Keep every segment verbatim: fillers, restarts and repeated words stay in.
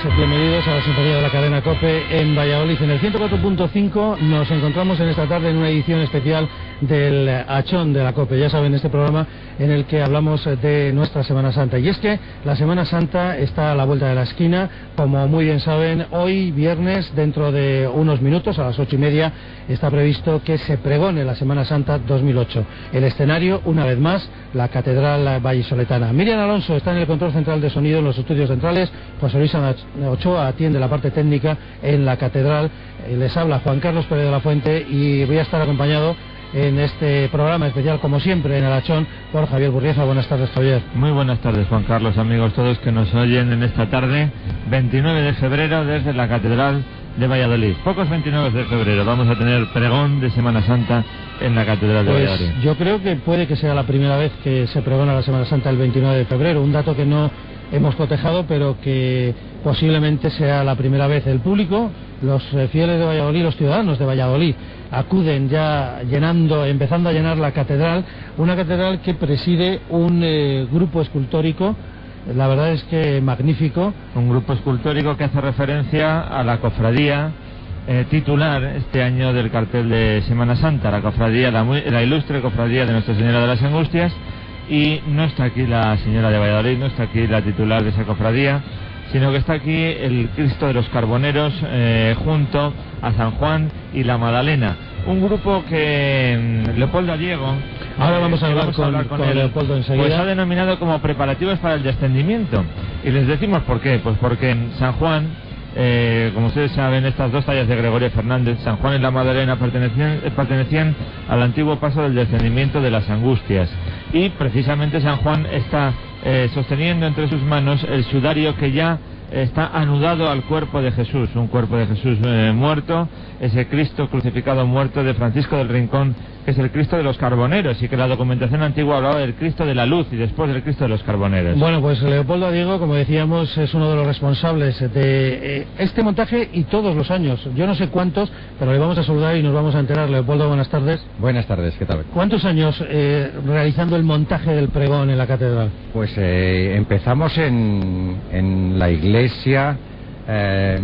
bienvenidos a la sintonía de la cadena COPE en Valladolid. En el ciento cuatro punto cinco nos encontramos en esta tarde en una edición especial del Achón de la COPE. Ya saben, este programa en el que hablamos de nuestra Semana Santa. Y es que la Semana Santa está a la vuelta de la esquina. Como muy bien saben, hoy viernes, dentro de unos minutos, a las ocho y media, está previsto que se pregone la Semana Santa dos mil ocho. El escenario, una vez más, la Catedral Vallisoletana. Miriam Alonso está en el control central de sonido en los estudios centrales. José Luis Ochoa atiende la parte técnica en la Catedral. Les habla Juan Carlos Pérez de la Fuente y voy a estar acompañado en este programa especial, como siempre, en el Achón, por Javier Burrieza. Buenas tardes, Javier. Muy buenas tardes, Juan Carlos, amigos todos que nos oyen en esta tarde, veintinueve de febrero, desde la Catedral de Valladolid. Pocos veintinueve de febrero vamos a tener pregón de Semana Santa en la Catedral de pues Valladolid. Yo creo que puede que sea la primera vez que se pregona la Semana Santa el veintinueve de febrero, un dato que no hemos cotejado, pero que posiblemente sea la primera vez. El público, los fieles de Valladolid, los ciudadanos de Valladolid, acuden ya llenando, empezando a llenar la catedral, una catedral que preside un eh, grupo escultórico, la verdad es que magnífico. Un grupo escultórico que hace referencia a la cofradía eh, titular este año del cartel de Semana Santa, la cofradía, la, muy, la ilustre cofradía de Nuestra Señora de las Angustias. Y no está aquí la señora de Valladolid, no está aquí la titular de esa cofradía, sino que está aquí el Cristo de los Carboneros eh, junto a San Juan y la Magdalena. Un grupo que mm, Leopoldo Diego, ahora vamos a eh, hablar, vamos con, a hablar con, con él, Leopoldo enseguida, pues ha denominado como preparativos para el descendimiento. Y les decimos por qué, pues porque en San Juan, Eh, como ustedes saben, estas dos tallas de Gregorio Fernández, San Juan y la Magdalena, pertenecían, pertenecían al antiguo paso del descendimiento de las Angustias, y precisamente San Juan está eh, sosteniendo entre sus manos el sudario que ya está anudado al cuerpo de Jesús, un cuerpo de Jesús eh, muerto, ese Cristo crucificado muerto de Francisco del Rincón, que es el Cristo de los Carboneros, y que la documentación antigua hablaba del Cristo de la Luz y después del Cristo de los Carboneros. Bueno, pues Leopoldo Diego, como decíamos, es uno de los responsables de eh, este montaje y todos los años, yo no sé cuántos, pero le vamos a saludar y nos vamos a enterar. Leopoldo, buenas tardes. Buenas tardes, ¿qué tal? ¿Cuántos años eh, realizando el montaje del pregón en la catedral? Pues eh, empezamos en, en la iglesia eh,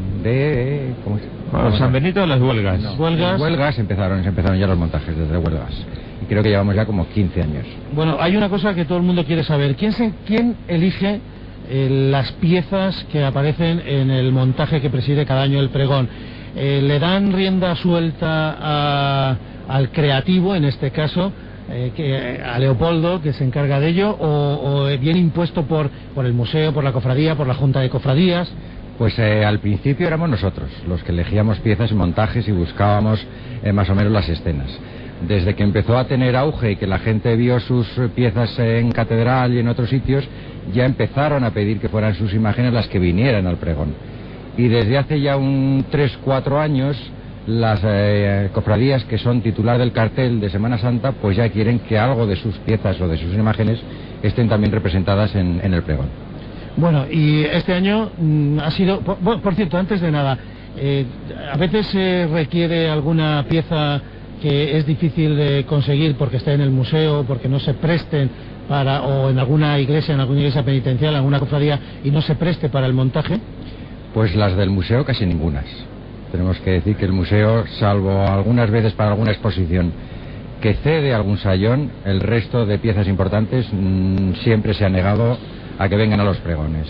de... ¿cómo es? Bueno, San Benito de las Huelgas. No, Huelgas. Huelgas empezaron, empezaron ya los montajes desde Huelgas. Y creo que llevamos ya como quince años. Bueno, hay una cosa que todo el mundo quiere saber. ¿Quién, se, quién elige eh, las piezas que aparecen en el montaje que preside cada año el pregón? Eh, ¿Le dan rienda suelta a, al creativo, en este caso, eh, que, a Leopoldo, que se encarga de ello, o, o viene impuesto por, por el museo, por la cofradía, por la junta de cofradías? Pues eh, al principio éramos nosotros los que elegíamos piezas y montajes y buscábamos eh, más o menos las escenas. Desde que empezó a tener auge y que la gente vio sus piezas en catedral y en otros sitios, ya empezaron a pedir que fueran sus imágenes las que vinieran al pregón. Y desde hace ya un tres cuatro años, las eh, cofradías que son titular del cartel de Semana Santa, pues ya quieren que algo de sus piezas o de sus imágenes estén también representadas en, en el pregón. Bueno, y este año mmm, ha sido... Por, por cierto, antes de nada, eh, a veces se requiere alguna pieza que es difícil de conseguir porque está en el museo, porque no se presten para, o en alguna iglesia, en alguna iglesia penitencial, en alguna cofradía, y no se preste para el montaje. Pues las del museo casi ningunas. Tenemos que decir que el museo, salvo algunas veces para alguna exposición que cede algún sayón, el resto de piezas importantes mmm, siempre se ha negado a que vengan a los pregones.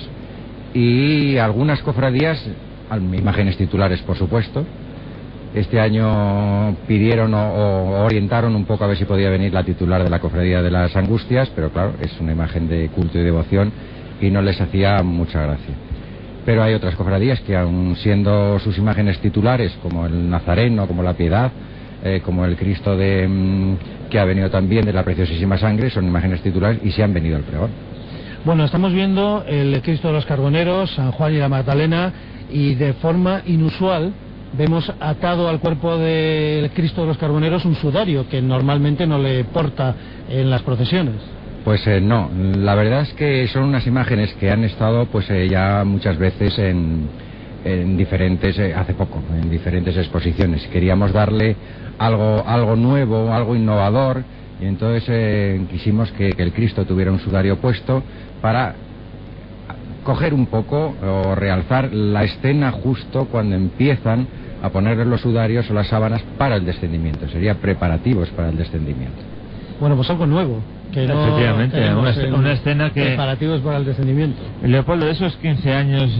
Y algunas cofradías, imágenes titulares por supuesto, este año pidieron o, o orientaron un poco a ver si podía venir la titular de la cofradía de las Angustias, pero claro, es una imagen de culto y devoción y no les hacía mucha gracia. Pero hay otras cofradías que, aun siendo sus imágenes titulares, como el Nazareno, como la Piedad, eh, como el Cristo de mmm, que ha venido también de la Preciosísima Sangre, son imágenes titulares y se han venido al pregón. Bueno, estamos viendo el Cristo de los Carboneros, San Juan y la Magdalena, y de forma inusual vemos atado al cuerpo del Cristo de los Carboneros un sudario que normalmente no le porta en las procesiones. Pues eh, no, la verdad es que son unas imágenes que han estado pues eh, ya muchas veces en, en diferentes, eh, hace poco, en diferentes exposiciones. Queríamos darle algo, algo nuevo, algo innovador, y entonces eh, quisimos que, que el Cristo tuviera un sudario puesto para coger un poco o realzar la escena justo cuando empiezan a ponerle los sudarios o las sábanas para el descendimiento. Sería preparativos para el descendimiento. Bueno, pues algo nuevo. Que no Efectivamente, una, en, una escena que... preparativos para el descendimiento. Leopoldo, de esos quince años,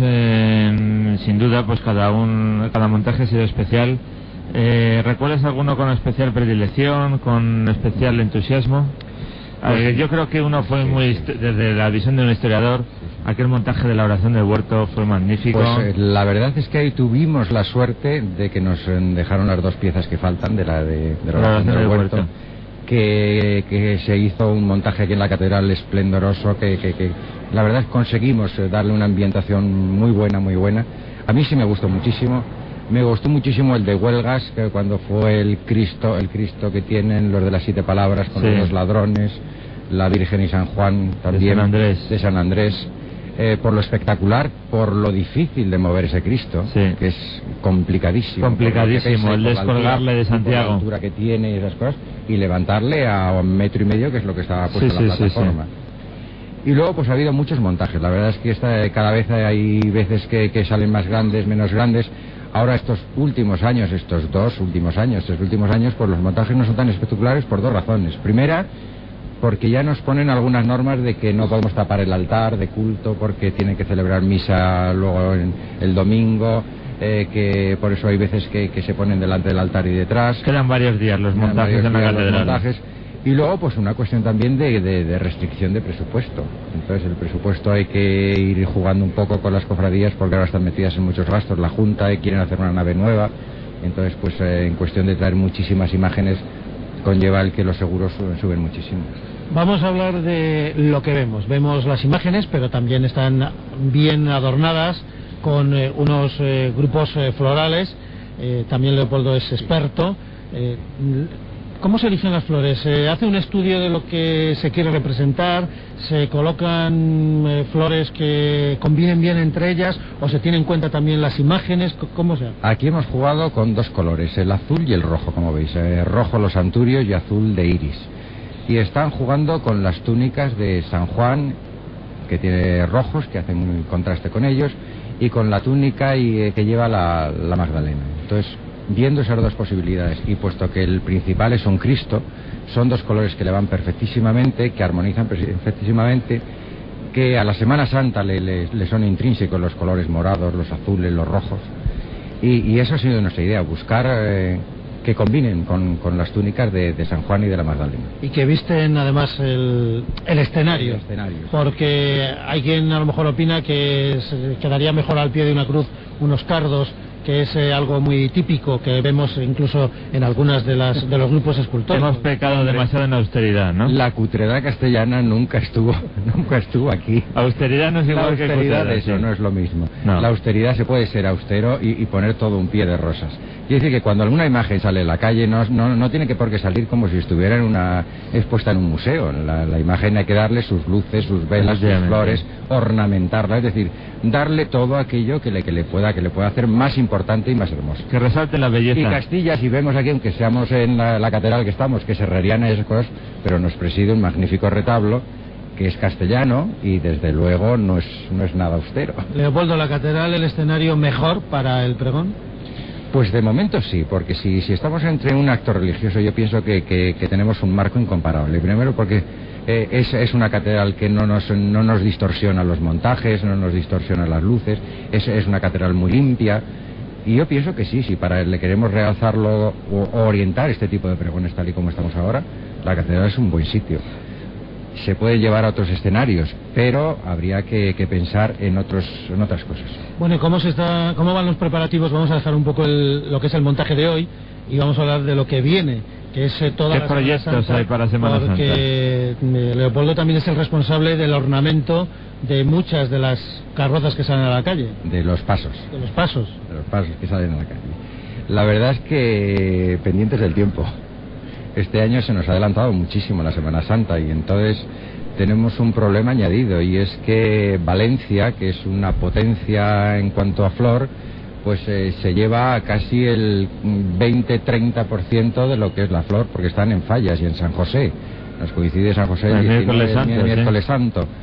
eh, sin duda, pues cada un cada montaje ha sido especial. Eh, ¿Recuerdas alguno con especial predilección, con especial entusiasmo? Pues, eh, yo creo que uno fue muy, desde la visión de un historiador, aquel montaje de la oración del huerto fue magnífico. Pues eh, la verdad es que ahí tuvimos la suerte de que nos eh, dejaron las dos piezas que faltan de la de, de la oración del, del huerto, huerto. Que, que se hizo un montaje aquí en la catedral esplendoroso, que, que, que la verdad conseguimos darle una ambientación muy buena, muy buena. A mí sí me gustó muchísimo. Me gustó muchísimo el de Huelgas, que cuando fue el Cristo, el Cristo que tienen los de las siete palabras con sí. los ladrones, la Virgen y San Juan también, de San Andrés, de San Andrés. Eh, por lo espectacular, por lo difícil de mover ese Cristo, sí. que es complicadísimo. Complicadísimo, el descolgarle de Santiago. La altura que tiene y esas cosas, y levantarle a un metro y medio, que es lo que estaba puesto sí, en la sí, plataforma. Sí, sí. Y luego pues ha habido muchos montajes. La verdad es que esta, cada vez hay veces que, que salen más grandes, menos grandes. Ahora estos últimos años, estos dos últimos años, estos últimos años, pues los montajes no son tan espectaculares por dos razones. Primera, porque ya nos ponen algunas normas de que no podemos tapar el altar de culto porque tienen que celebrar misa luego en el domingo, eh, que por eso hay veces que, que se ponen delante del altar y detrás. Quedan varios días los Quedan montajes en la catedral. Y luego pues una cuestión también de, de, de restricción de presupuesto. Entonces el presupuesto hay que ir jugando un poco con las cofradías porque ahora están metidas en muchos gastos. La Junta eh, quieren hacer una nave nueva, entonces pues eh, en cuestión de traer muchísimas imágenes conlleva el que los seguros suben, suben muchísimo. Vamos a hablar de lo que vemos. Vemos las imágenes, pero también están bien adornadas con eh, unos eh, grupos eh, florales. Eh, también Leopoldo es experto. Eh, ¿Cómo se eligen las flores? ¿Se hace un estudio de lo que se quiere representar? ¿Se colocan eh, flores que combinen bien entre ellas? ¿O se tienen en cuenta también las imágenes? ¿Cómo se hace? Aquí hemos jugado con dos colores, el azul y el rojo, como veis. Eh, rojo los anturios y azul de iris. Y están jugando con las túnicas de San Juan, que tiene rojos, que hacen un contraste con ellos, y con la túnica y, eh, que lleva la, la Magdalena. Entonces, viendo esas dos posibilidades, y puesto que el principal es un Cristo, son dos colores que le van perfectísimamente, que armonizan perfectísimamente, que a la Semana Santa le, le, le son intrínsecos los colores morados, los azules, los rojos. Y, y eso ha sido nuestra idea, buscar... Eh, que combinen con, con las túnicas de, de San Juan y de la Magdalena. Y que visten además el, el escenario, el escenario, porque hay quien a lo mejor opina que se quedaría mejor al pie de una cruz unos cardos, que es eh, algo muy típico que vemos incluso en algunas de las de los grupos escultóricos. Hemos pecado demasiado en austeridad, ¿no? La cutredad castellana nunca estuvo nunca estuvo aquí. Austeridad no es igual que austeridad, cutredad, eso sí. no es lo mismo. No. La austeridad se puede ser austero y, y poner todo un pie de rosas. Quiere decir que cuando alguna imagen sale en la calle no, no, no tiene que por qué salir como si estuviera en una expuesta en un museo. La, la imagen hay que darle sus luces, sus velas, sus flores, ornamentarla, es decir, darle todo aquello que le, que le pueda que le pueda hacer más importante y más hermoso. Que resalte la belleza. Y Castilla, si vemos aquí, aunque seamos en la, la catedral que estamos, que es herreriana y esas cosas, pero nos preside un magnífico retablo que es castellano y desde luego no es, no es nada austero. Leopoldo, ¿la catedral el escenario mejor para el pregón? Pues de momento sí, porque si, si estamos entre un acto religioso, yo pienso que, que, que tenemos un marco incomparable. Primero porque eh, es, es una catedral que no nos, no nos distorsiona los montajes, no nos distorsiona las luces, es, es una catedral muy limpia. Y yo pienso que sí, si para le queremos realzarlo o, o orientar este tipo de pregones tal y como estamos ahora, la catedral es un buen sitio. Se puede llevar a otros escenarios, pero habría que, que pensar en otros en otras cosas. Bueno, ¿y cómo se está, cómo van los preparativos? Vamos a dejar un poco el, lo que es el montaje de hoy y vamos a hablar de lo que viene, que es eh, toda ¿Qué la proyectos Semana Santa, hay para Semana Santa? Porque eh, Leopoldo también es el responsable del ornamento de muchas de las carrozas que salen a la calle. De los pasos. De los pasos. De los pasos que salen a la calle. La verdad es que pendientes del tiempo. Este año se nos ha adelantado muchísimo la Semana Santa y entonces tenemos un problema añadido y es que Valencia, que es una potencia en cuanto a flor, pues eh, se lleva casi el veinte a treinta por ciento de lo que es la flor, porque están en Fallas y en San José. Nos coincide San José el, el miércoles santo. el miércoles ¿sí? santo.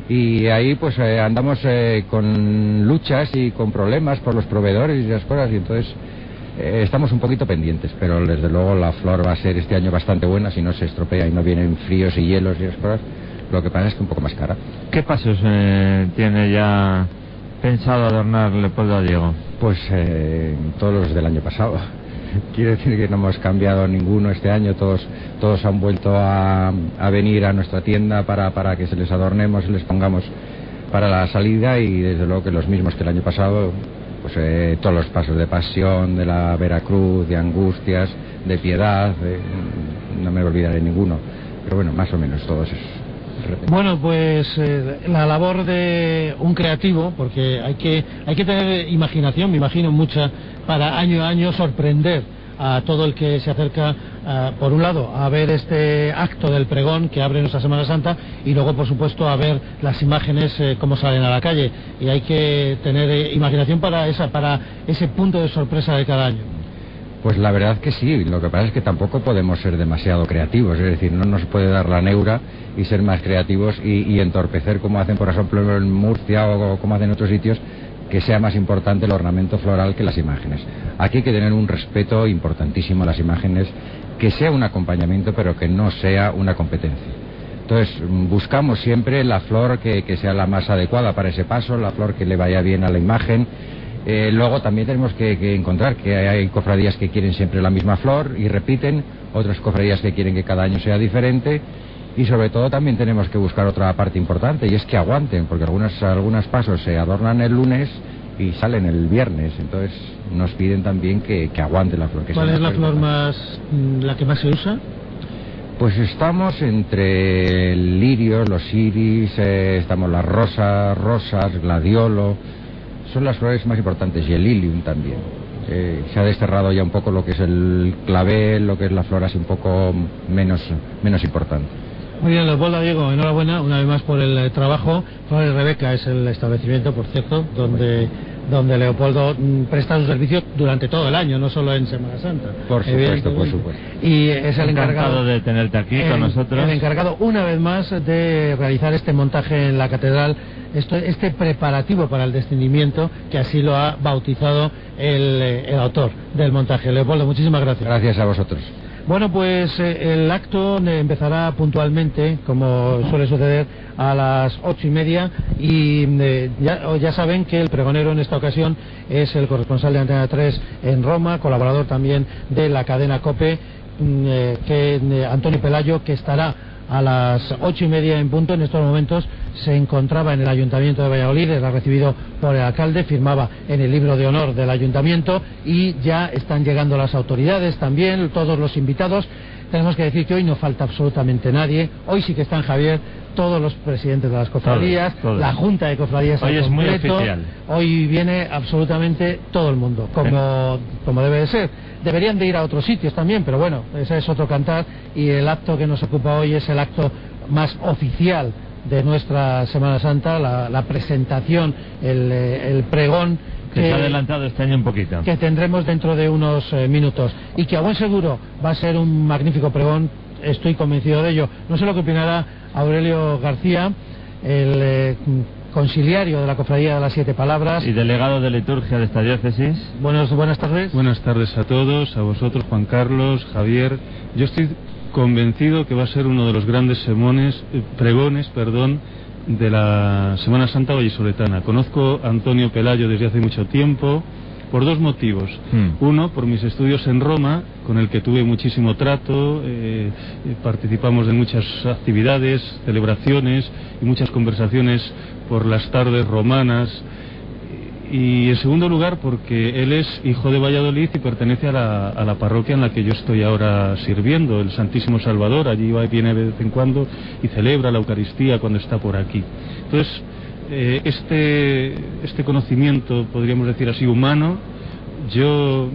y ahí pues eh, andamos eh, con luchas y con problemas por los proveedores y las cosas, y entonces eh, estamos un poquito pendientes, pero desde luego la flor va a ser este año bastante buena si no se estropea y no vienen fríos y hielos y las cosas. Lo que pasa es que un poco más cara. ¿Qué pasos eh, tiene ya pensado adornar Leopoldo a Diego? Pues eh, todos los del año pasado. Quiere decir que no hemos cambiado ninguno este año, todos todos han vuelto a, a venir a nuestra tienda para, para que se les adornemos y les pongamos para la salida, y desde luego que los mismos que el año pasado, pues eh, todos los pasos de pasión, de la Veracruz, de Angustias, de Piedad, eh, no me olvidaré ninguno, pero bueno, más o menos todos esos. Bueno, pues eh, la labor de un creativo, porque hay que hay que tener imaginación, me imagino mucha, para año a año sorprender a todo el que se acerca, uh, por un lado, a ver este acto del pregón que abre nuestra Semana Santa, y luego, por supuesto, a ver las imágenes eh, cómo salen a la calle. Y hay que tener eh, imaginación para esa para ese punto de sorpresa de cada año. Pues la verdad que sí, lo que pasa es que tampoco podemos ser demasiado creativos, es decir, no nos puede dar la neura y ser más creativos y, y entorpecer, como hacen por ejemplo en Murcia o como hacen en otros sitios, que sea más importante el ornamento floral que las imágenes. Aquí hay que tener un respeto importantísimo a las imágenes, que sea un acompañamiento pero que no sea una competencia. Entonces buscamos siempre la flor que, que sea la más adecuada para ese paso, la flor que le vaya bien a la imagen. Eh, luego también tenemos que, que encontrar que hay cofradías que quieren siempre la misma flor y repiten, otras cofradías que quieren que cada año sea diferente, y sobre todo también tenemos que buscar otra parte importante, y es que aguanten, porque algunos, algunos pasos se adornan el lunes y salen el viernes, entonces nos piden también que, que aguante la flor. Que ¿Cuál es la flor más, la que más se usa? Pues estamos entre lirios, los iris, eh, estamos las rosas, rosas, gladiolo. Son las flores más importantes, y el lilium también. Eh, se ha desterrado ya un poco lo que es el clavel, lo que es la flor así un poco menos, menos importante. Muy bien, Leopoldo, Diego, enhorabuena una vez más por el trabajo. Flores Rebeca es el establecimiento, por cierto, donde donde Leopoldo mm, presta su servicio durante todo el año, no solo en Semana Santa. Por supuesto, por supuesto. Y es el encargado de tenerte aquí el, con nosotros. El encargado, una vez más, de realizar este montaje en la catedral, esto, este preparativo para el descendimiento, que así lo ha bautizado el, el autor del montaje. Leopoldo, muchísimas gracias. Gracias a vosotros. Bueno, pues eh, el acto empezará puntualmente, como suele suceder, a las ocho y media, y eh, ya, ya saben que el pregonero en esta ocasión es el corresponsal de Antena tres en Roma, colaborador también de la cadena COPE, eh, que eh, Antonio Pelayo, que estará a las ocho y media en punto. En estos momentos se encontraba en el Ayuntamiento de Valladolid, era recibido por el alcalde, firmaba en el libro de honor del Ayuntamiento, y ya están llegando las autoridades también, todos los invitados. Tenemos que decir que hoy no falta absolutamente nadie. Hoy sí que están, Javier, todos los presidentes de las cofradías, todos, todos. La Junta de Cofradías hoy al es completo. Muy oficial. Hoy viene absolutamente todo el mundo, como, como debe de ser. Deberían de ir a otros sitios también, pero bueno, ese es otro cantar, y el acto que nos ocupa hoy es el acto más oficial de nuestra Semana Santa, la, la presentación, el, el pregón, que, que se ha adelantado este año un poquito, que tendremos dentro de unos eh, minutos, y que a buen seguro va a ser un magnífico pregón, estoy convencido de ello. No sé lo que opinará Aurelio García, el eh, conciliario de la Cofradía de las Siete Palabras y delegado de liturgia de esta diócesis. Buenos, buenas tardes. Buenas tardes a todos, a vosotros, Juan Carlos, Javier. Yo estoy convencido que va a ser uno de los grandes sermones, eh, pregones, perdón, de la Semana Santa vallisoletana. Conozco a Antonio Pelayo desde hace mucho tiempo, por dos motivos. Hmm. Uno, por mis estudios en Roma, con el que tuve muchísimo trato, eh, participamos de muchas actividades, celebraciones y muchas conversaciones por las tardes romanas. Y en segundo lugar, porque él es hijo de Valladolid y pertenece a la, a la parroquia en la que yo estoy ahora sirviendo, el Santísimo Salvador. Allí va y viene de vez en cuando y celebra la Eucaristía cuando está por aquí. Entonces, eh, este, este conocimiento, podríamos decir así, humano, yo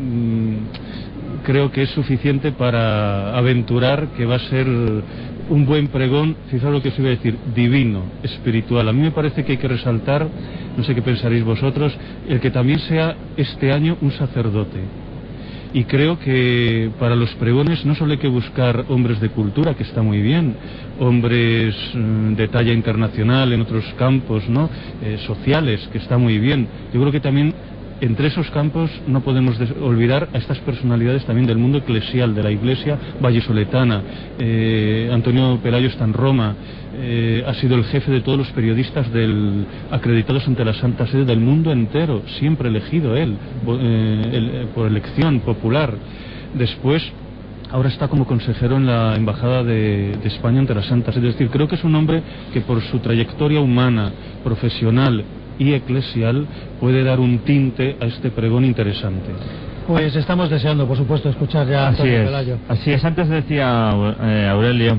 mmm, creo que es suficiente para aventurar que va a ser un buen pregón, fijaros lo que os iba a decir, divino, espiritual. A mí me parece que hay que resaltar, no sé qué pensaréis vosotros, el que también sea este año un sacerdote. Y creo que para los pregones no solo hay que buscar hombres de cultura, que está muy bien, hombres mm, de talla internacional en otros campos, ¿no? Eh, sociales, que está muy bien. Yo creo que también entre esos campos no podemos olvidar a estas personalidades también del mundo eclesial, de la Iglesia vallisoletana. Eh, Antonio Pelayo está en Roma, eh, ha sido el jefe de todos los periodistas del, acreditados ante la Santa Sede del mundo entero, siempre elegido él, eh, el, por elección popular. Después, ahora está como consejero en la Embajada de, de España ante la Santa Sede. Es decir, creo que es un hombre que por su trayectoria humana, profesional y eclesial puede dar un tinte a este pregón interesante. Pues estamos deseando, por supuesto, escuchar ya a Antonio Pelayo. Así es, antes decía eh, Aurelio,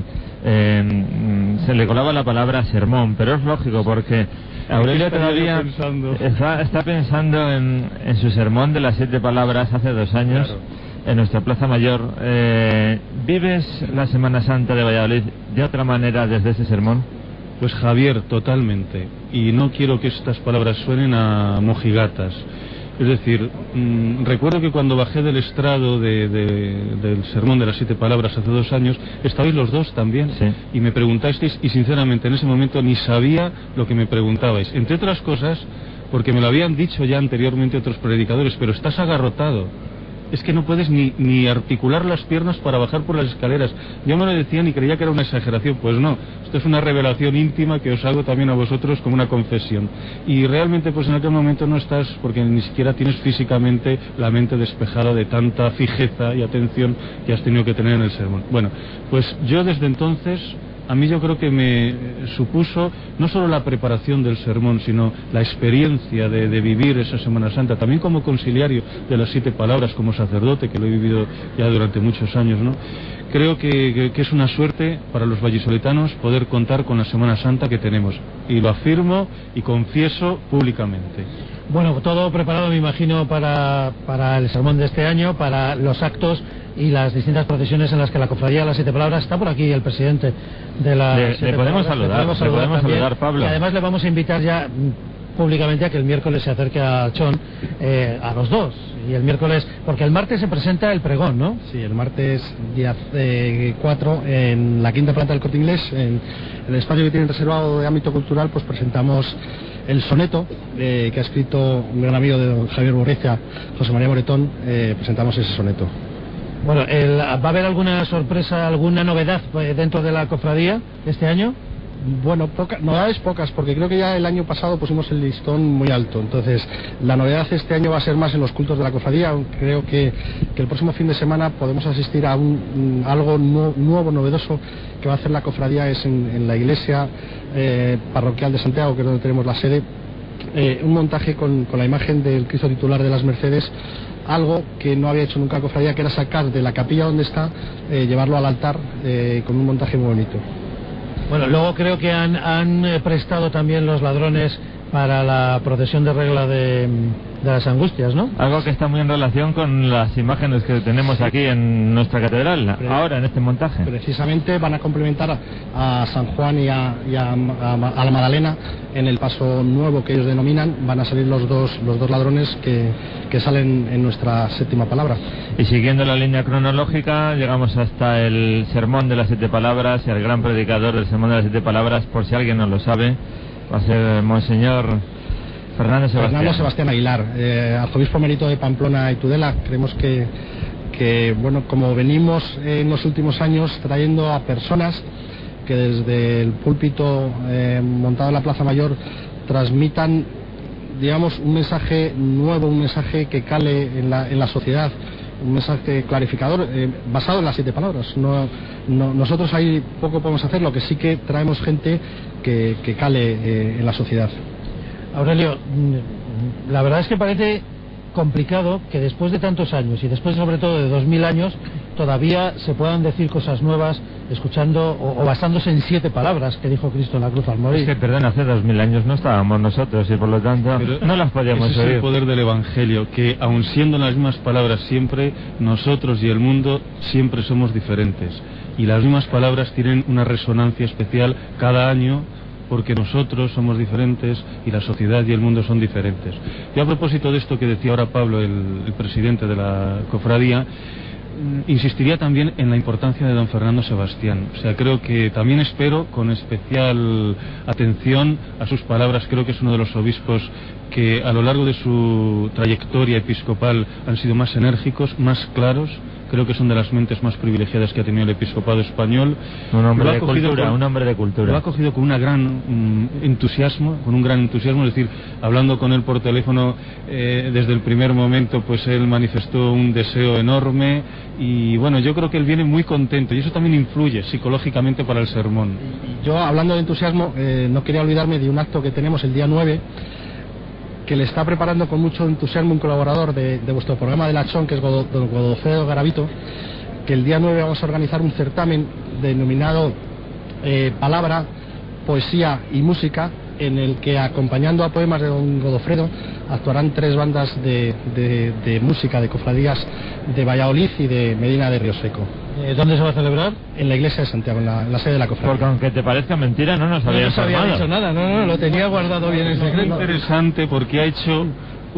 eh, se le colaba la palabra sermón, pero es lógico porque Aurelio todavía está, está pensando en, en su sermón de las siete palabras hace dos años, claro, en nuestra Plaza Mayor. Eh, ¿Vives la Semana Santa de Valladolid de otra manera desde ese sermón? Pues Javier, totalmente. Y no quiero que estas palabras suenen a mojigatas. Es decir, mmm, recuerdo que cuando bajé del estrado de, de, del sermón de las siete palabras hace dos años, estabais los dos también. Sí. Y me preguntasteis, y sinceramente en ese momento ni sabía lo que me preguntabais. Entre otras cosas, porque me lo habían dicho ya anteriormente otros predicadores, pero estás agarrotado. Es que no puedes ni, ni articular las piernas para bajar por las escaleras. Yo me lo decían y creía que era una exageración. Pues no, esto es una revelación íntima que os hago también a vosotros como una confesión. Y realmente pues en aquel momento no estás, porque ni siquiera tienes físicamente la mente despejada de tanta fijeza y atención que has tenido que tener en el sermón. Bueno, pues yo desde entonces, a mí yo creo que me supuso no solo la preparación del sermón, sino la experiencia de, de vivir esa Semana Santa, también como conciliario de las siete palabras, como sacerdote, que lo he vivido ya durante muchos años, ¿no? Creo que, que, que es una suerte para los vallisoletanos poder contar con la Semana Santa que tenemos, y lo afirmo y confieso públicamente. Bueno, todo preparado, me imagino, para, para el sermón de este año, para los actos y las distintas procesiones en las que la Cofradía de las Siete Palabras. Está por aquí el presidente de la Le, le podemos saludar, le podemos saludar, le podemos saludar, Pablo. Y además le vamos a invitar ya públicamente a que el miércoles se acerque a Chon, eh, a los dos. Y el miércoles, porque el martes se presenta el pregón, ¿no? Sí, el martes día cuatro, en la quinta planta del Corte Inglés, en el espacio que tienen reservado de ámbito cultural, pues presentamos el soneto eh, que ha escrito un gran amigo de don Javier Borricia, José María Moretón. Eh, presentamos ese soneto. Bueno, el, ¿va a haber alguna sorpresa, alguna novedad dentro de la cofradía este año? Bueno, poca, novedades pocas, porque creo que ya el año pasado pusimos el listón muy alto. Entonces, la novedad este año va a ser más en los cultos de la cofradía. Creo que, que el próximo fin de semana podemos asistir a un, algo nu nuevo, novedoso, que va a hacer la cofradía, es en, en la iglesia eh, parroquial de Santiago, que es donde tenemos la sede, eh, un montaje con, con la imagen del Cristo titular de las Mercedes, algo que no había hecho nunca la cofradía, que era sacar de la capilla donde está, eh, llevarlo al altar, eh, con un montaje muy bonito. Bueno, luego creo que han, han prestado también los ladrones para la procesión de regla de, de las Angustias, ¿no? Algo que está muy en relación con las imágenes que tenemos aquí en nuestra catedral, Pre ahora en este montaje. Precisamente van a complementar a, a San Juan y, a, y a, a, a la Magdalena en el paso nuevo que ellos denominan. Van a salir los dos, los dos ladrones que, que salen en nuestra séptima palabra. Y siguiendo la línea cronológica, llegamos hasta el sermón de las siete palabras, y el gran predicador del sermón de las siete palabras, por si alguien no lo sabe, va a ser Monseñor Fernando Sebastián. Fernando Sebastián Aguilar, eh, arzobispo emérito de Pamplona y Tudela. Creemos que, que, bueno, como venimos en los últimos años trayendo a personas que desde el púlpito eh, montado en la Plaza Mayor transmitan, digamos, un mensaje nuevo, un mensaje que cale en la, en la sociedad, un mensaje clarificador, eh, basado en las siete palabras. No, no, nosotros ahí poco podemos hacer, lo que sí que traemos gente que, que cale eh, en la sociedad. Aurelio, la verdad es que parece complicado que después de tantos años, y después sobre todo de dos mil años, todavía se puedan decir cosas nuevas escuchando o, o basándose en siete palabras que dijo Cristo en la cruz al morir. Es que, perdón, hace dos mil años no estábamos nosotros y por lo tanto pero no las podíamos ese oír. Es el poder del Evangelio, que aun siendo las mismas palabras siempre, nosotros y el mundo siempre somos diferentes, y las mismas palabras tienen una resonancia especial cada año porque nosotros somos diferentes y la sociedad y el mundo son diferentes. Y a propósito de esto que decía ahora Pablo, el, el presidente de la cofradía, insistiría también en la importancia de don Fernando Sebastián. O sea, creo que también espero con especial atención a sus palabras. Creo que es uno de los obispos que a lo largo de su trayectoria episcopal han sido más enérgicos, más claros. Creo que son de las mentes más privilegiadas que ha tenido el episcopado español. Un hombre de cultura, con, un hombre de cultura. Lo ha cogido con una gran um, entusiasmo, con un gran entusiasmo, es decir, hablando con él por teléfono eh, desde el primer momento, pues él manifestó un deseo enorme y bueno, yo creo que él viene muy contento y eso también influye psicológicamente para el sermón. Yo, hablando de entusiasmo, eh, no quería olvidarme de un acto que tenemos el día nueve, que le está preparando con mucho entusiasmo un colaborador de, de vuestro programa de La Chón, que es Godo, don Godofredo Garavito, que el día nueve vamos a organizar un certamen denominado eh, Palabra, Poesía y Música, en el que, acompañando a poemas de don Godofredo, actuarán tres bandas de, de, de música de cofradías de Valladolid y de Medina de Río Seco. Eh, ¿Dónde se va a celebrar? En la iglesia de Santiago, en la, en la sede de la cofradía. Porque aunque te parezca mentira, no nos no había nos había dicho nada, no, no, lo tenía guardado bien en secreto. Es interesante porque ha hecho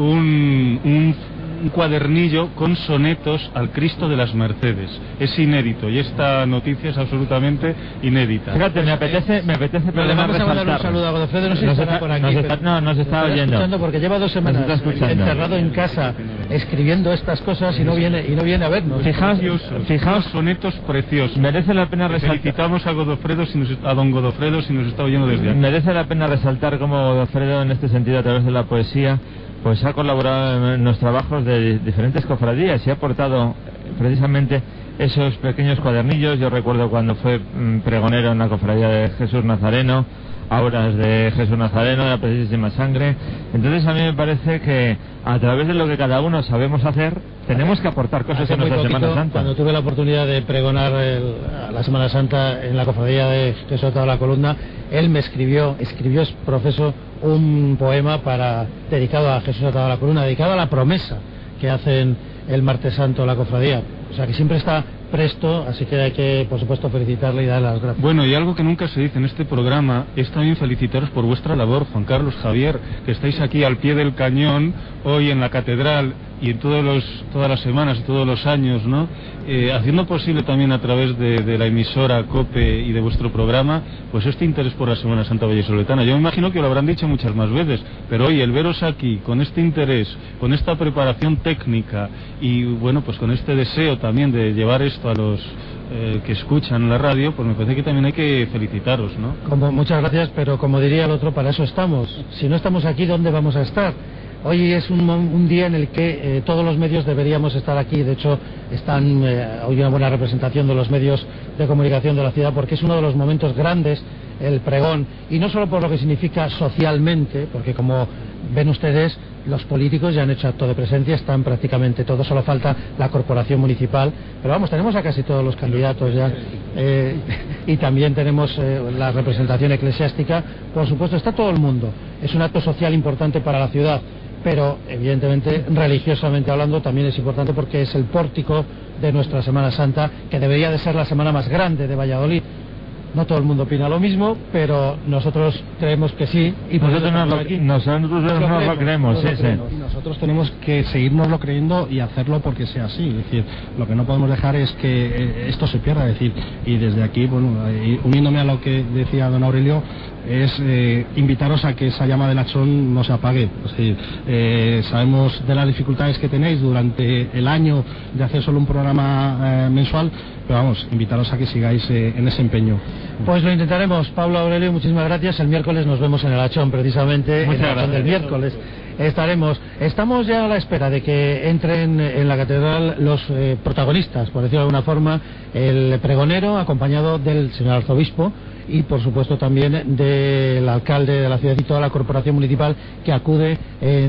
un, un, un cuadernillo con sonetos al Cristo de las Mercedes. Es inédito y esta noticia es absolutamente inédita. Fíjate, me apetece, me apetece pero le vamos a mandar un saludo a Godofredo, no sé si estará está, por aquí. Nos está, no, nos está oyendo. Escuchando porque lleva dos semanas encerrado en casa escribiendo estas cosas y no viene y no viene a vernos. Fijaos, fijaos, sonetos preciosos. Merece la pena resaltar. Felicitamos a Godofredo, si nos, a don Godofredo, si nos está oyendo desde aquí. Merece la pena resaltar cómo Godofredo, en este sentido, a través de la poesía, pues ha colaborado en los trabajos de diferentes cofradías y ha aportado precisamente esos pequeños cuadernillos. Yo recuerdo cuando fue pregonero en la cofradía de Jesús Nazareno, Auras de Jesús Nazareno, de la Preciosísima Sangre. Entonces a mí me parece que a través de lo que cada uno sabemos hacer, tenemos que aportar cosas Hace en nuestra poquito, Semana Santa. Cuando tuve la oportunidad de pregonar el, la Semana Santa en la cofradía de Jesús Atado a la Columna, él me escribió, escribió es profeso, un poema para dedicado a Jesús Atado a la Columna, dedicado a la promesa que hacen el martes santo la cofradía. O sea que siempre está presto, así que hay que, por supuesto, felicitarle y darle las gracias. Bueno, y algo que nunca se dice en este programa es también felicitaros por vuestra labor, Juan Carlos, Javier, que estáis aquí al pie del cañón hoy en la catedral y en todos los, todas las semanas y todos los años, ¿no? Eh, haciendo posible también a través de, de la emisora COPE y de vuestro programa, pues este interés por la Semana Santa vallisoletana. Yo me imagino que lo habrán dicho muchas más veces, pero hoy el veros aquí con este interés, con esta preparación técnica y bueno, pues con este deseo también de llevar esto a los eh, que escuchan la radio, pues me parece que también hay que felicitaros, ¿no? Como, muchas gracias, pero como diría el otro, para eso estamos. Si no estamos aquí, ¿dónde vamos a estar? Hoy es un, un día en el que eh, todos los medios deberíamos estar aquí. De hecho, están eh, hoy una buena representación de los medios de comunicación de la ciudad, porque es uno de los momentos grandes, el pregón, y no solo por lo que significa socialmente, porque como ven ustedes, los políticos ya han hecho acto de presencia, están prácticamente todos, solo falta la corporación municipal, pero vamos, tenemos a casi todos los candidatos ya, eh, y también tenemos eh, la representación eclesiástica. Por supuesto, está todo el mundo. Es un acto social importante para la ciudad, pero evidentemente, religiosamente hablando, también es importante porque es el pórtico de nuestra Semana Santa, que debería de ser la semana más grande de Valladolid. No todo el mundo opina lo mismo, pero nosotros creemos que sí. Y nosotros nos lo, aquí. nosotros nos lo, lo, lo creemos, sí, sí. Y nosotros tenemos que seguirnoslo creyendo y hacerlo porque sea así. Es decir, lo que no podemos dejar es que esto se pierda. Es decir, y desde aquí, bueno, uniéndome a lo que decía don Aurelio, es eh, invitaros a que esa llama del Achón no se apague. Es decir, eh, sabemos de las dificultades que tenéis durante el año de hacer solo un programa eh, mensual, pero vamos, invitaros a que sigáis eh, en ese empeño. Pues lo intentaremos. Pablo, Aurelio, muchísimas gracias. El miércoles nos vemos en el Achón, precisamente. Muchas en el Achón del miércoles estaremos. Estamos ya a la espera de que entren en la catedral los eh, protagonistas, por decirlo de alguna forma, el pregonero acompañado del señor arzobispo y por supuesto también del alcalde de la ciudad y toda la corporación municipal que acude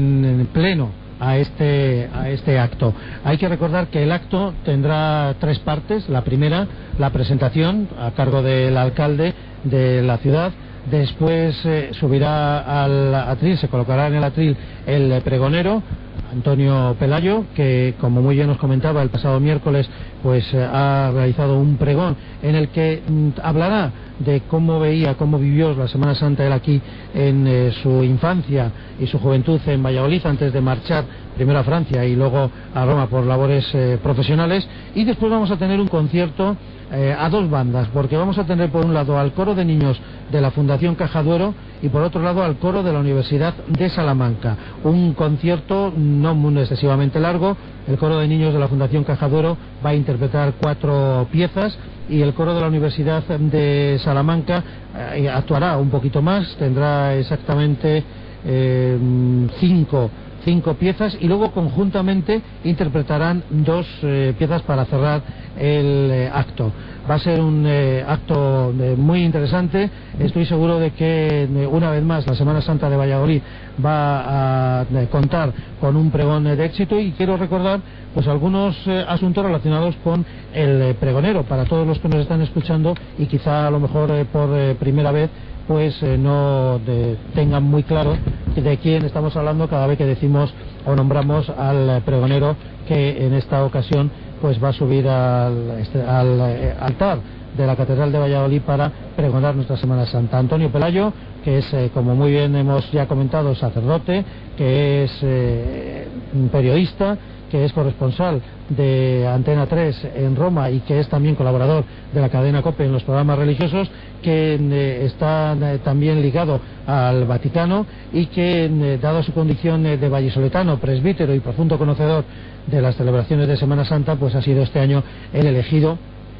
en pleno a este a este acto. Hay que recordar que el acto tendrá tres partes. La primera, la presentación a cargo del alcalde de la ciudad. Después eh, subirá al atril, se colocará en el atril el pregonero. Antonio Pelayo, que como muy bien nos comentaba el pasado miércoles, pues eh, ha realizado un pregón en el que mm, hablará de cómo veía, cómo vivió la Semana Santa él aquí en eh, su infancia y su juventud en Valladolid, antes de marchar primero a Francia y luego a Roma por labores eh, profesionales. Y después vamos a tener un concierto eh, a dos bandas, porque vamos a tener por un lado al coro de niños de la Fundación Caja Duero y por otro lado al coro de la Universidad de Salamanca. Un concierto no muy excesivamente largo. El coro de niños de la Fundación Caja Duero va a interpretar cuatro piezas y el coro de la Universidad de Salamanca eh, actuará un poquito más, tendrá exactamente eh, cinco cinco piezas y luego conjuntamente interpretarán dos eh, piezas para cerrar el eh, acto. Va a ser un eh, acto eh, muy interesante. Estoy seguro de que eh, una vez más la Semana Santa de Valladolid va a eh, contar con un pregón eh, de éxito, y quiero recordar pues algunos eh, asuntos relacionados con el eh, pregonero para todos los que nos están escuchando y quizá a lo mejor eh, por eh, primera vez pues eh, no de, tengan muy claro de quién estamos hablando cada vez que decimos o nombramos al eh, pregonero que en esta ocasión pues va a subir al, este, al eh, altar de la Catedral de Valladolid para pregonar nuestra Semana Santa. Antonio Pelayo, que es, eh, como muy bien hemos ya comentado, sacerdote, que es eh, periodista, que es corresponsal de Antena tres en Roma y que es también colaborador de la cadena COPE en los programas religiosos, que eh, está eh, también ligado al Vaticano y que, eh, dado su condición eh, de vallisoletano, presbítero y profundo conocedor de las celebraciones de Semana Santa, pues ha sido este año el elegido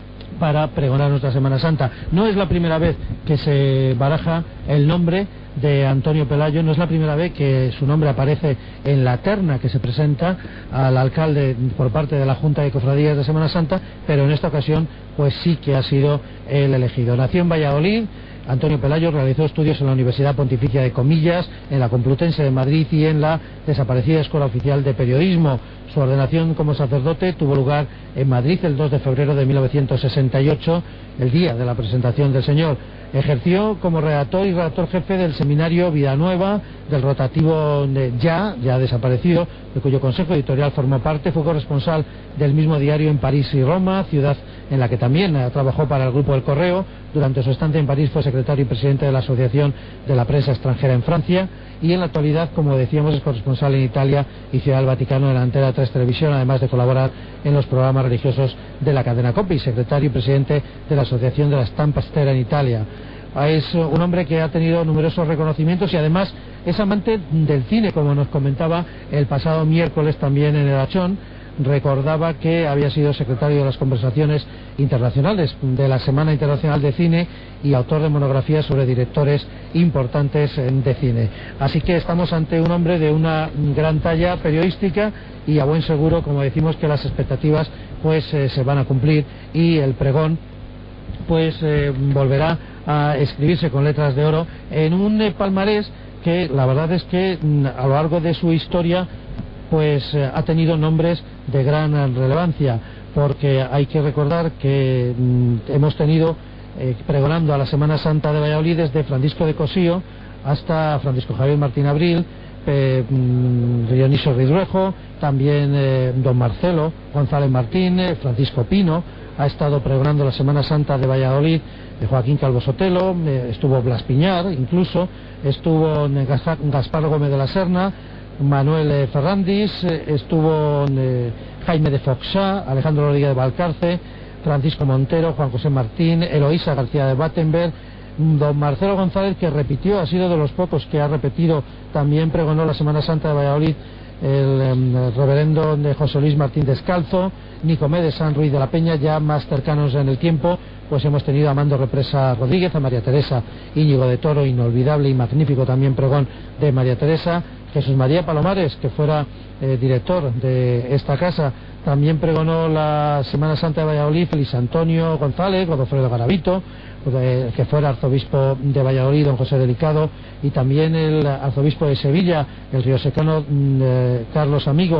para pregonar nuestra Semana Santa. No es la primera vez que se baraja el nombre de Antonio Pelayo, no es la primera vez que su nombre aparece en la terna que se presenta al alcalde por parte de la Junta de Cofradías de Semana Santa, pero en esta ocasión pues sí que ha sido el elegido. Nació en Valladolid. Antonio Pelayo realizó estudios en la Universidad Pontificia de Comillas, en la Complutense de Madrid y en la desaparecida Escuela Oficial de Periodismo. Su ordenación como sacerdote tuvo lugar en Madrid el dos de febrero de mil novecientos sesenta y ocho, el día de la presentación del Señor. Ejerció como redactor y redactor jefe del seminario Vida Nueva, del rotativo de ya, ya desaparecido, de cuyo consejo editorial formó parte. Fue corresponsal del mismo diario en París y Roma, ciudad en la que también eh, trabajó para el Grupo El Correo. Durante su estancia en París fue secretario y presidente de la Asociación de la Prensa Extranjera en Francia, y en la actualidad, como decíamos, es corresponsal en Italia y Ciudad del Vaticano en la Antena tres Televisión, además de colaborar en los programas religiosos de la cadena COPE, y secretario y presidente de la Asociación de la Stampa Stera en Italia. Es un hombre que ha tenido numerosos reconocimientos y además es amante del cine, como nos comentaba el pasado miércoles también en el Achón. Recordaba que había sido secretario de las conversaciones internacionales de la Semana Internacional de Cine y autor de monografías sobre directores importantes de cine. Así que estamos ante un hombre de una gran talla periodística y a buen seguro, como decimos, que las expectativas pues eh, se van a cumplir y el pregón pues eh, volverá a escribirse con letras de oro en un eh, palmarés que la verdad es que a lo largo de su historia pues eh, ha tenido nombres de gran relevancia, porque hay que recordar que mm, hemos tenido eh, pregonando a la Semana Santa de Valladolid desde Francisco de Cosío hasta Francisco Javier Martín Abril, eh, mm, Dionisio Ridruejo, también eh, don Marcelo González Martín, eh, Francisco Pino ha estado pregonando la Semana Santa de Valladolid, de Joaquín Calvo Sotelo, eh, estuvo Blas Piñar, incluso estuvo eh, Gaspar Gómez de la Serna, Manuel eh, Ferrandis, eh, estuvo eh, Jaime de Foxá, Alejandro Rodríguez de Valcarce, Francisco Montero, Juan José Martín, Eloísa García de Battenberg, don Marcelo González, que repitió, ha sido de los pocos que ha repetido, también pregonó la Semana Santa de Valladolid, el, el reverendo de José Luis Martín Descalzo, Nicomé de San Ruiz de la Peña. Ya más cercanos en el tiempo pues hemos tenido a Mando Represa Rodríguez, a María Teresa Íñigo de Toro, inolvidable y magnífico también pregón de María Teresa. Jesús María Palomares, que fuera eh, director de esta casa, también pregonó la Semana Santa de Valladolid. Feliz Antonio González, Godofredo Garavito, eh, que fuera arzobispo de Valladolid, don José Delicado, y también el arzobispo de Sevilla, el riosecano eh, Carlos Amigo,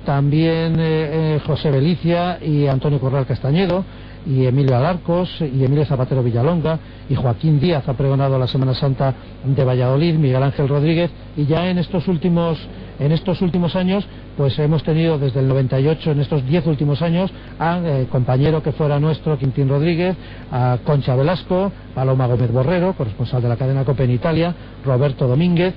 también eh, eh, José Belicia y Antonio Corral Castañedo, y Emilio Alarcos y Emilio Zapatero Villalonga, y Joaquín Díaz ha pregonado la Semana Santa de Valladolid, Miguel Ángel Rodríguez, y ya en estos últimos en estos últimos años pues hemos tenido desde el noventa y ocho, en estos diez últimos años, a eh, compañero que fuera nuestro, Quintín Rodríguez, a Concha Velasco, Paloma Gómez Borrero, corresponsal de la cadena COPE en Italia, Roberto Domínguez,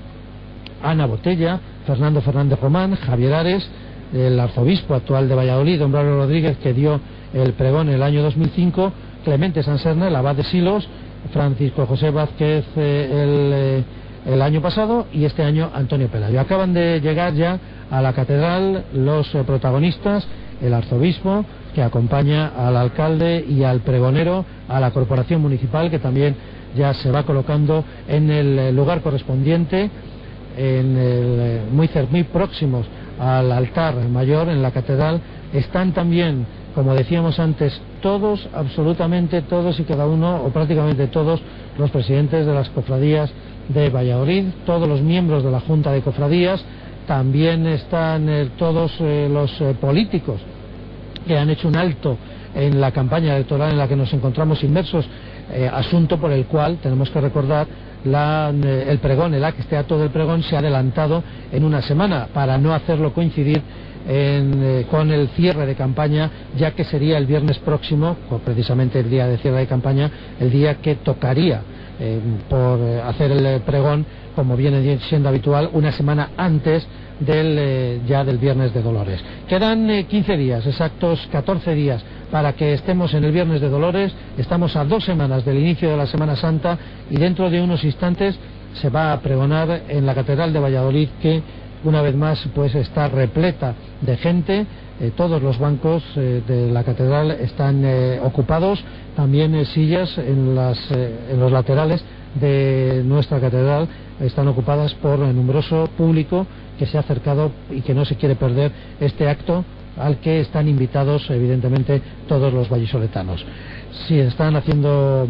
Ana Botella, Fernando Fernández Román, Javier Ares, el arzobispo actual de Valladolid, don Braulio Rodríguez, que dio el pregón en el año dos mil cinco, Clemente Sanserna, el abad de Silos, Francisco José Vázquez eh, el, eh, el año pasado, y este año Antonio Pelayo. Acaban de llegar ya a la catedral los eh, protagonistas, el arzobispo, que acompaña al alcalde y al pregonero, a la corporación municipal, que también ya se va colocando en el lugar correspondiente, en el, muy, muy próximos al altar mayor en la catedral. Están también, como decíamos antes, todos, absolutamente todos y cada uno, o prácticamente todos, los presidentes de las cofradías de Valladolid, todos los miembros de la Junta de Cofradías, también están eh, todos eh, los eh, políticos que han hecho un alto en la campaña electoral en la que nos encontramos inmersos, eh, asunto por el cual tenemos que recordar la, eh, el pregón, el este acto del pregón se ha adelantado en una semana para no hacerlo coincidir En, eh, con el cierre de campaña, ya que sería el viernes próximo, o precisamente el día de cierre de campaña, el día que tocaría eh, por eh, hacer el pregón, como viene siendo habitual, una semana antes del eh, ya del Viernes de Dolores. Quedan eh, quince días, exactos catorce días, para que estemos en el Viernes de Dolores. Estamos a dos semanas del inicio de la Semana Santa, y dentro de unos instantes se va a pregonar en la Catedral de Valladolid, que una vez más pues está repleta de gente. Eh, todos los bancos eh, de la catedral están eh, ocupados, también eh, sillas en, las, eh, en los laterales de nuestra catedral están ocupadas por el numeroso público que se ha acercado y que no se quiere perder este acto, al que están invitados evidentemente todos los vallisoletanos. Si están haciendo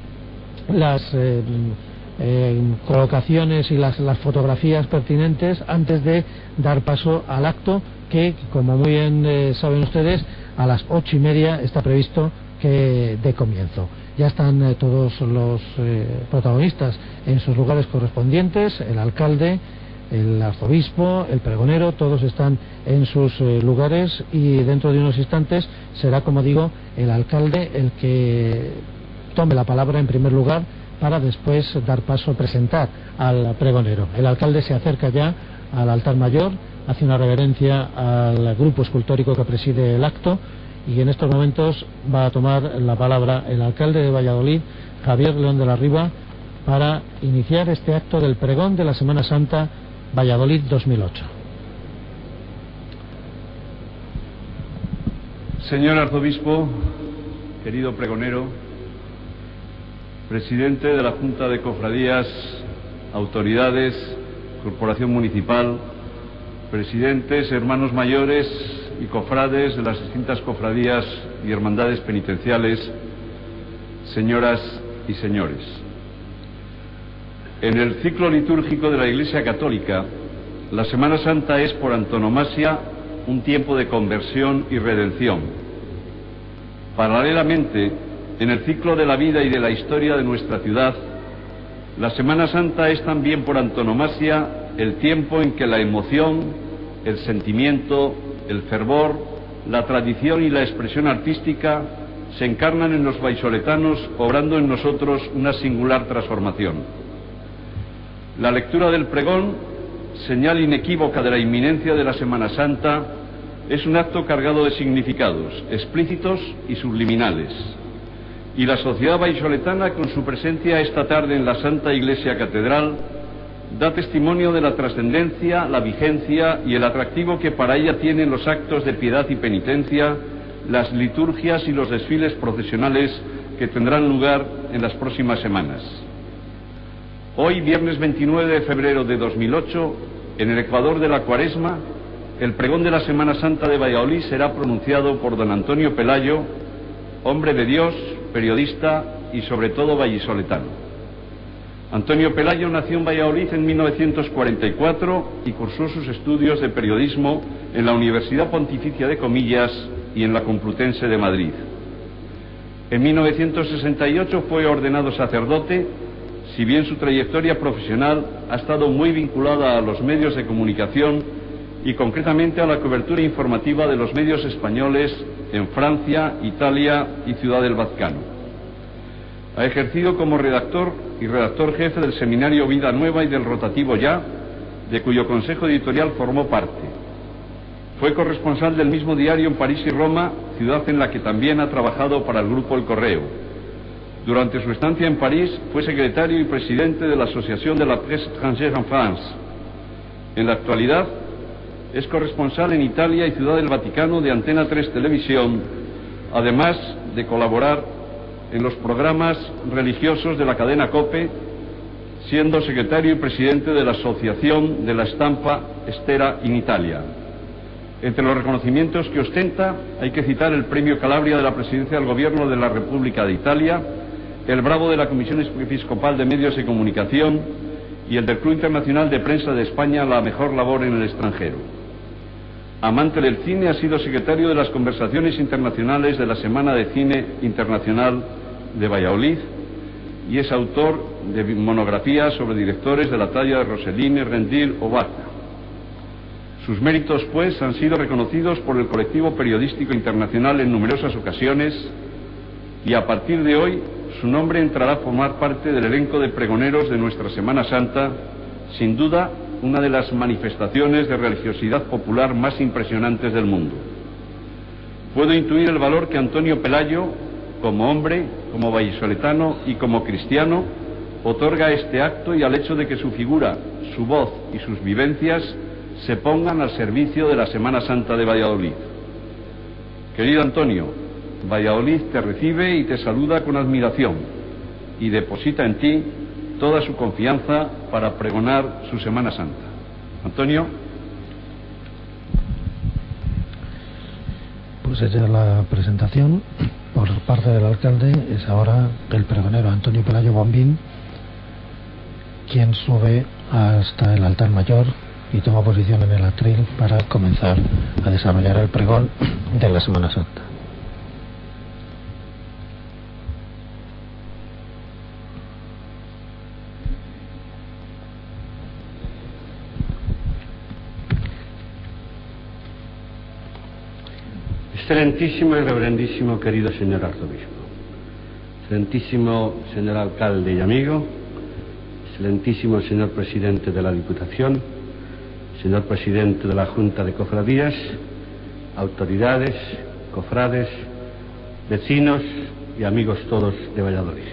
las eh, Eh, colocaciones y las, las fotografías pertinentes antes de dar paso al acto, que, como muy bien eh, saben ustedes, a las ocho y media está previsto que dé comienzo. Ya están eh, todos los eh, protagonistas en sus lugares correspondientes, el alcalde, el arzobispo, el pregonero, todos están en sus eh, lugares, y dentro de unos instantes será, como digo, el alcalde el que tome la palabra en primer lugar, para después dar paso a presentar al pregonero. El alcalde se acerca ya al altar mayor, hace una reverencia al grupo escultórico que preside el acto, y en estos momentos va a tomar la palabra el alcalde de Valladolid, Javier León de la Riva, para iniciar este acto del pregón de la Semana Santa Valladolid dos mil ocho. Señor arzobispo, querido pregonero, presidente de la Junta de Cofradías, autoridades, corporación municipal, presidentes, hermanos mayores y cofrades de las distintas cofradías y hermandades penitenciales, señoras y señores. En el ciclo litúrgico de la Iglesia Católica, la Semana Santa es por antonomasia un tiempo de conversión y redención. Paralelamente, en el ciclo de la vida y de la historia de nuestra ciudad, la Semana Santa es también por antonomasia el tiempo en que la emoción, el sentimiento, el fervor, la tradición y la expresión artística se encarnan en los vallisoletanos, obrando en nosotros una singular transformación. La lectura del pregón, señal inequívoca de la inminencia de la Semana Santa, es un acto cargado de significados explícitos y subliminales. Y la sociedad vallisoletana, con su presencia esta tarde en la Santa Iglesia Catedral, da testimonio de la trascendencia, la vigencia y el atractivo que para ella tienen los actos de piedad y penitencia, las liturgias y los desfiles procesionales que tendrán lugar en las próximas semanas. Hoy, viernes veintinueve de febrero de dos mil ocho, en el ecuador de la Cuaresma, el pregón de la Semana Santa de Valladolid será pronunciado por don Antonio Pelayo, hombre de Dios, periodista y sobre todo vallisoletano. Antonio Pelayo nació en Valladolid en mil novecientos cuarenta y cuatro y cursó sus estudios de periodismo en la Universidad Pontificia de Comillas y en la Complutense de Madrid. En mil novecientos sesenta y ocho fue ordenado sacerdote, si bien su trayectoria profesional ha estado muy vinculada a los medios de comunicación y concretamente a la cobertura informativa de los medios españoles en Francia, Italia y Ciudad del Vaticano. Ha ejercido como redactor y redactor jefe del Seminario Vida Nueva y del Rotativo Ya, de cuyo consejo editorial formó parte. Fue corresponsal del mismo diario en París y Roma, ciudad en la que también ha trabajado para el Grupo El Correo. Durante su estancia en París fue secretario y presidente de la Asociación de la Presse étrangère en France. En la actualidad es corresponsal en Italia y Ciudad del Vaticano de Antena tres Televisión, además de colaborar en los programas religiosos de la cadena COPE, siendo secretario y presidente de la Asociación de la Estampa Estera in Italia. Entre los reconocimientos que ostenta hay que citar el Premio Calabria de la Presidencia del Gobierno de la República de Italia, el Bravo de la Comisión Episcopal de Medios de Comunicación y el del Club Internacional de Prensa de España, la mejor labor en el extranjero. Amante del cine, ha sido secretario de las conversaciones internacionales de la Semana de Cine Internacional de Valladolid y es autor de monografías sobre directores de la talla de Rossellini, Rendil o Bacca. Sus méritos, pues, han sido reconocidos por el colectivo periodístico internacional en numerosas ocasiones y a partir de hoy su nombre entrará a formar parte del elenco de pregoneros de nuestra Semana Santa, sin duda una de las manifestaciones de religiosidad popular más impresionantes del mundo. Puedo intuir el valor que Antonio Pelayo, como hombre, como vallisoletano y como cristiano, otorga a este acto y al hecho de que su figura, su voz y sus vivencias se pongan al servicio de la Semana Santa de Valladolid. Querido Antonio, Valladolid te recibe y te saluda con admiración y deposita en ti toda su confianza para pregonar su Semana Santa. Antonio. Pues hecha la presentación por parte del alcalde, es ahora el pregonero Antonio Pelayo Bombín quien sube hasta el altar mayor y toma posición en el atril para comenzar a desarrollar el pregón de la Semana Santa. Excelentísimo y reverendísimo querido señor arzobispo, excelentísimo señor alcalde y amigo, excelentísimo señor presidente de la Diputación, señor presidente de la Junta de Cofradías, autoridades, cofrades, vecinos y amigos todos de Valladolid.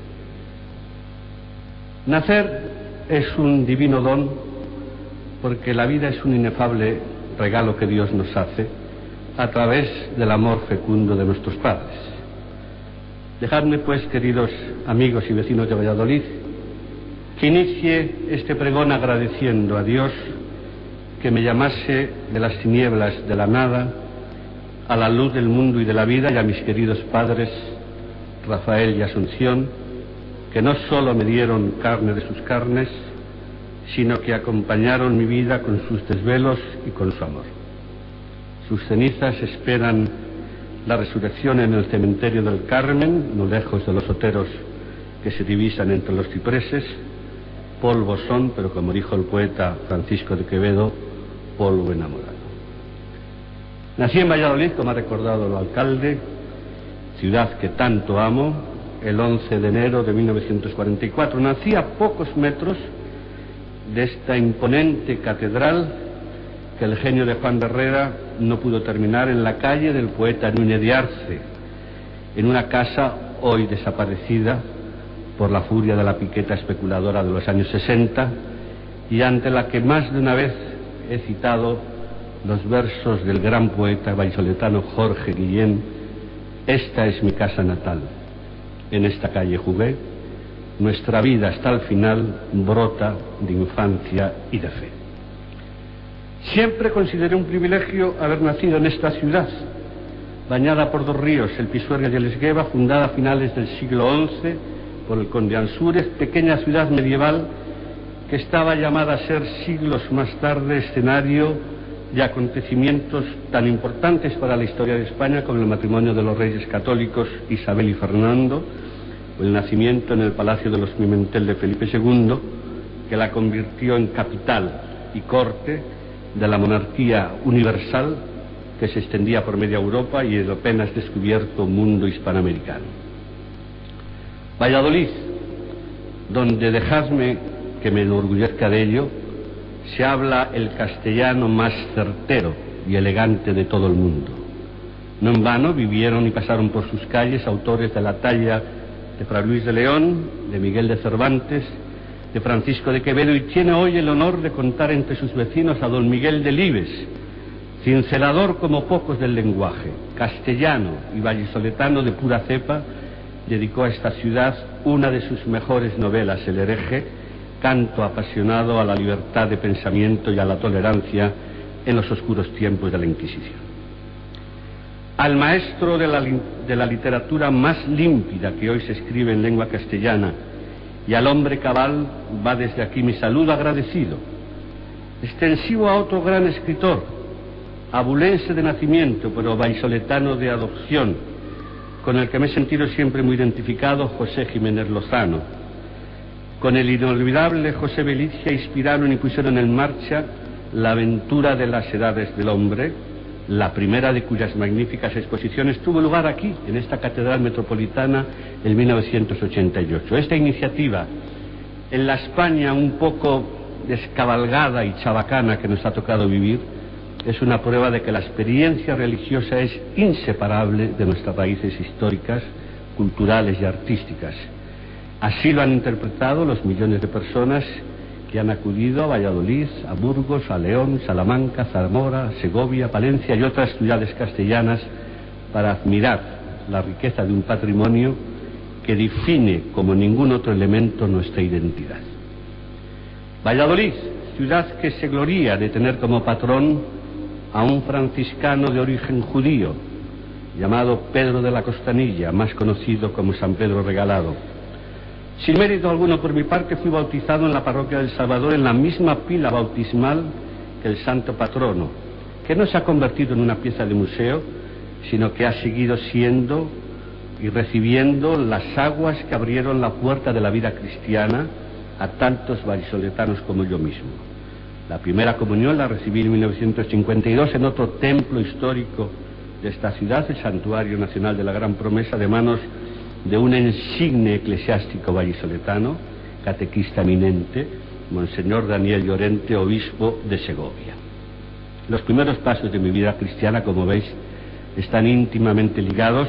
Nacer es un divino don porque la vida es un inefable regalo que Dios nos hace a través del amor fecundo de nuestros padres. Dejadme, pues, queridos amigos y vecinos de Valladolid, que inicie este pregón agradeciendo a Dios que me llamase de las tinieblas de la nada a la luz del mundo y de la vida, y a mis queridos padres Rafael y Asunción, que no solo me dieron carne de sus carnes, sino que acompañaron mi vida con sus desvelos y con su amor. Sus cenizas esperan la resurrección en el cementerio del Carmen, no lejos de los oteros que se divisan entre los cipreses. Polvo son, pero como dijo el poeta Francisco de Quevedo, polvo enamorado. Nací en Valladolid, como ha recordado el alcalde, ciudad que tanto amo, el once de enero de mil novecientos cuarenta y cuatro. Nací a pocos metros de esta imponente catedral que el genio de Juan de Herrera no pudo terminar, en la calle del poeta Núñez de Arce, en una casa hoy desaparecida por la furia de la piqueta especuladora de los años sesenta, y ante la que más de una vez he citado los versos del gran poeta vallisoletano Jorge Guillén: esta es mi casa natal, en esta calle jugué, nuestra vida hasta el final brota de infancia y de fe. Siempre consideré un privilegio haber nacido en esta ciudad, bañada por dos ríos, el Pisuerga y el Esgueva, fundada a finales del siglo once por el conde Ansúrez, pequeña ciudad medieval que estaba llamada a ser siglos más tarde escenario de acontecimientos tan importantes para la historia de España como el matrimonio de los reyes católicos Isabel y Fernando, o el nacimiento en el Palacio de los Pimentel de Felipe segundo, que la convirtió en capital y corte de la monarquía universal que se extendía por media Europa y el apenas descubierto mundo hispanoamericano. Valladolid, donde, dejadme que me enorgullezca de ello, se habla el castellano más certero y elegante de todo el mundo. No en vano vivieron y pasaron por sus calles autores de la talla de Fray Luis de León, de Miguel de Cervantes, de Francisco de Quevedo, y tiene hoy el honor de contar entre sus vecinos a don Miguel Delibes, cincelador como pocos del lenguaje, castellano y vallisoletano de pura cepa. Dedicó a esta ciudad una de sus mejores novelas, El hereje, canto apasionado a la libertad de pensamiento y a la tolerancia en los oscuros tiempos de la Inquisición. Al maestro de la, de la literatura más límpida que hoy se escribe en lengua castellana y al hombre cabal va desde aquí mi saludo agradecido, extensivo a otro gran escritor, abulense de nacimiento pero vallisoletano de adopción, con el que me he sentido siempre muy identificado, José Jiménez Lozano. Con el inolvidable José Belicia inspiraron y pusieron en marcha La aventura de las edades del hombre, la primera de cuyas magníficas exposiciones tuvo lugar aquí, en esta Catedral Metropolitana, en mil novecientos ochenta y ocho. Esta iniciativa, en la España un poco descabalgada y chabacana que nos ha tocado vivir, es una prueba de que la experiencia religiosa es inseparable de nuestras raíces históricas, culturales y artísticas. Así lo han interpretado los millones de personas que han acudido a Valladolid, a Burgos, a León, Salamanca, Zamora, Segovia, Palencia y otras ciudades castellanas para admirar la riqueza de un patrimonio que define como ningún otro elemento nuestra identidad. Valladolid, ciudad que se gloría de tener como patrón a un franciscano de origen judío, llamado Pedro de la Costanilla, más conocido como San Pedro Regalado. Sin mérito alguno por mi parte, fui bautizado en la parroquia del Salvador en la misma pila bautismal que el santo patrono, que no se ha convertido en una pieza de museo, sino que ha seguido siendo y recibiendo las aguas que abrieron la puerta de la vida cristiana a tantos vallisoletanos como yo mismo. La primera comunión la recibí en mil novecientos cincuenta y dos en otro templo histórico de esta ciudad, el Santuario Nacional de la Gran Promesa, de manos de un insigne eclesiástico vallisoletano, catequista eminente, Monseñor Daniel Llorente, obispo de Segovia. Los primeros pasos de mi vida cristiana, como veis, están íntimamente ligados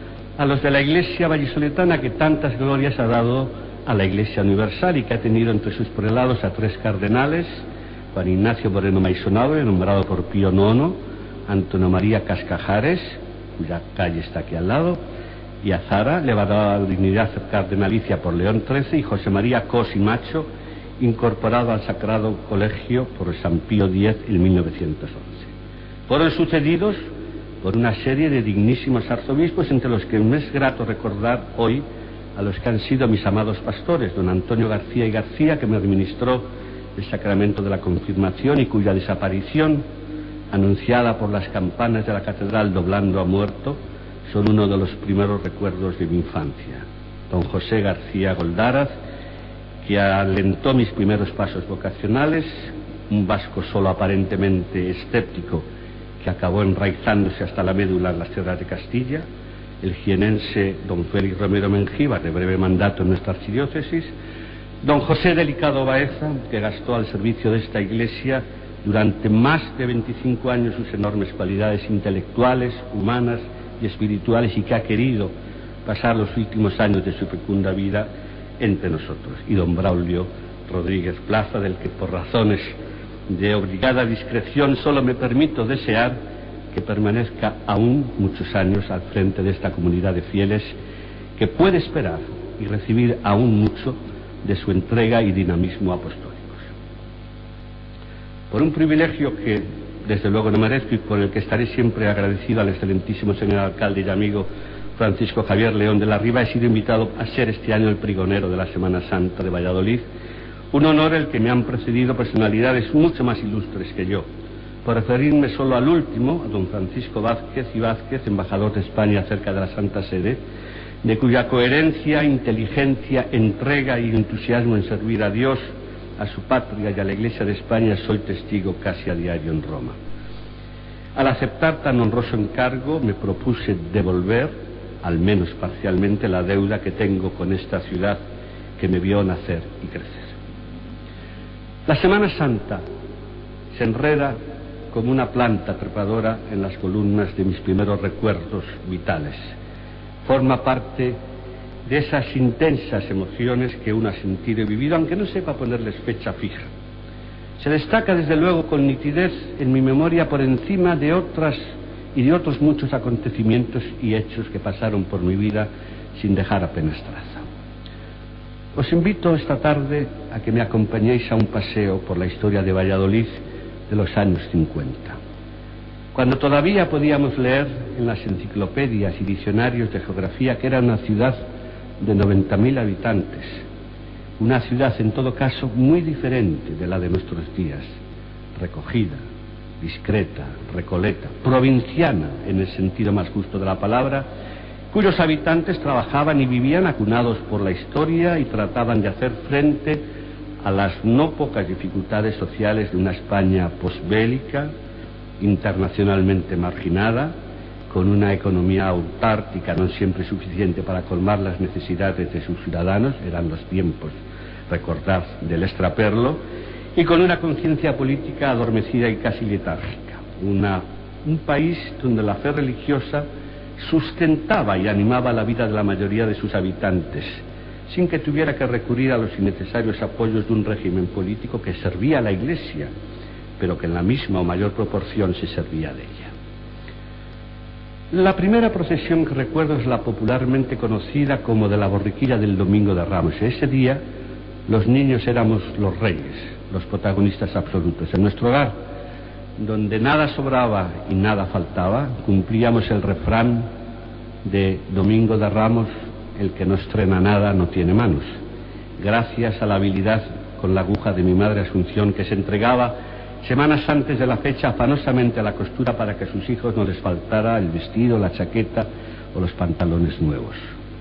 a los de la Iglesia vallisoletana, que tantas glorias ha dado a la Iglesia universal y que ha tenido entre sus prelados a tres cardenales: Juan Ignacio Moreno Maisonave, nombrado por Pío nono, Antonio María Cascajares, cuya calle está aquí al lado, y Azara, elevada a la dignidad cardenalicia por León trece, y José María Cos y Macho, incorporado al Sagrado Colegio por San Pío diez en mil novecientos once. Fueron sucedidos por una serie de dignísimos arzobispos, entre los que me es grato recordar hoy a los que han sido mis amados pastores, don Antonio García y García, que me administró el sacramento de la confirmación y cuya desaparición, anunciada por las campanas de la catedral doblando a muerto, son uno de los primeros recuerdos de mi infancia. Don José García Goldaraz, que alentó mis primeros pasos vocacionales, un vasco solo aparentemente escéptico que acabó enraizándose hasta la médula en las tierras de Castilla, el jienense don Félix Romero Mengíbar, de breve mandato en nuestra archidiócesis, don José Delicado Baeza, que gastó al servicio de esta iglesia durante más de veinticinco años sus enormes cualidades intelectuales, humanas y espirituales, y que ha querido pasar los últimos años de su fecunda vida entre nosotros, y don Braulio Rodríguez Plaza, del que por razones de obligada discreción solo me permito desear que permanezca aún muchos años al frente de esta comunidad de fieles que puede esperar y recibir aún mucho de su entrega y dinamismo apostólicos. Por un privilegio que desde luego no merezco y por el que estaré siempre agradecido al excelentísimo señor alcalde y amigo Francisco Javier León de la Riva, he sido invitado a ser este año el pregonero de la Semana Santa de Valladolid, un honor el que me han precedido personalidades mucho más ilustres que yo, por referirme solo al último, a don Francisco Vázquez y Vázquez, embajador de España cerca de la Santa Sede, de cuya coherencia, inteligencia, entrega y entusiasmo en servir a Dios, a su patria y a la Iglesia de España soy testigo casi a diario en Roma. Al aceptar tan honroso encargo, me propuse devolver, al menos parcialmente, la deuda que tengo con esta ciudad que me vio nacer y crecer. La Semana Santa se enreda como una planta trepadora en las columnas de mis primeros recuerdos vitales. Forma parte de esas intensas emociones que uno ha sentido y vivido, aunque no sepa ponerles fecha fija. Se destaca desde luego con nitidez en mi memoria por encima de otras y de otros muchos acontecimientos y hechos que pasaron por mi vida sin dejar apenas traza. Os invito esta tarde a que me acompañéis a un paseo por la historia de Valladolid de los años cincuenta, cuando todavía podíamos leer en las enciclopedias y diccionarios de geografía que era una ciudad de noventa mil habitantes, una ciudad en todo caso muy diferente de la de nuestros días, recogida, discreta, recoleta, provinciana en el sentido más justo de la palabra, cuyos habitantes trabajaban y vivían acunados por la historia y trataban de hacer frente a las no pocas dificultades sociales de una España posbélica, internacionalmente marginada, con una economía autárquica no siempre suficiente para colmar las necesidades de sus ciudadanos, eran los tiempos, recordad, del extraperlo, y con una conciencia política adormecida y casi letárgica. Una, un país donde la fe religiosa sustentaba y animaba la vida de la mayoría de sus habitantes, sin que tuviera que recurrir a los innecesarios apoyos de un régimen político que servía a la Iglesia, pero que en la misma o mayor proporción se servía de ella. La primera procesión que recuerdo es la popularmente conocida como de la borriquilla del Domingo de Ramos. Ese día los niños éramos los reyes, los protagonistas absolutos. En nuestro hogar, donde nada sobraba y nada faltaba, cumplíamos el refrán de Domingo de Ramos: el que no estrena nada no tiene manos, gracias a la habilidad con la aguja de mi madre Asunción, que se entregaba semanas antes de la fecha afanosamente a la costura para que a sus hijos no les faltara el vestido, la chaqueta o los pantalones nuevos.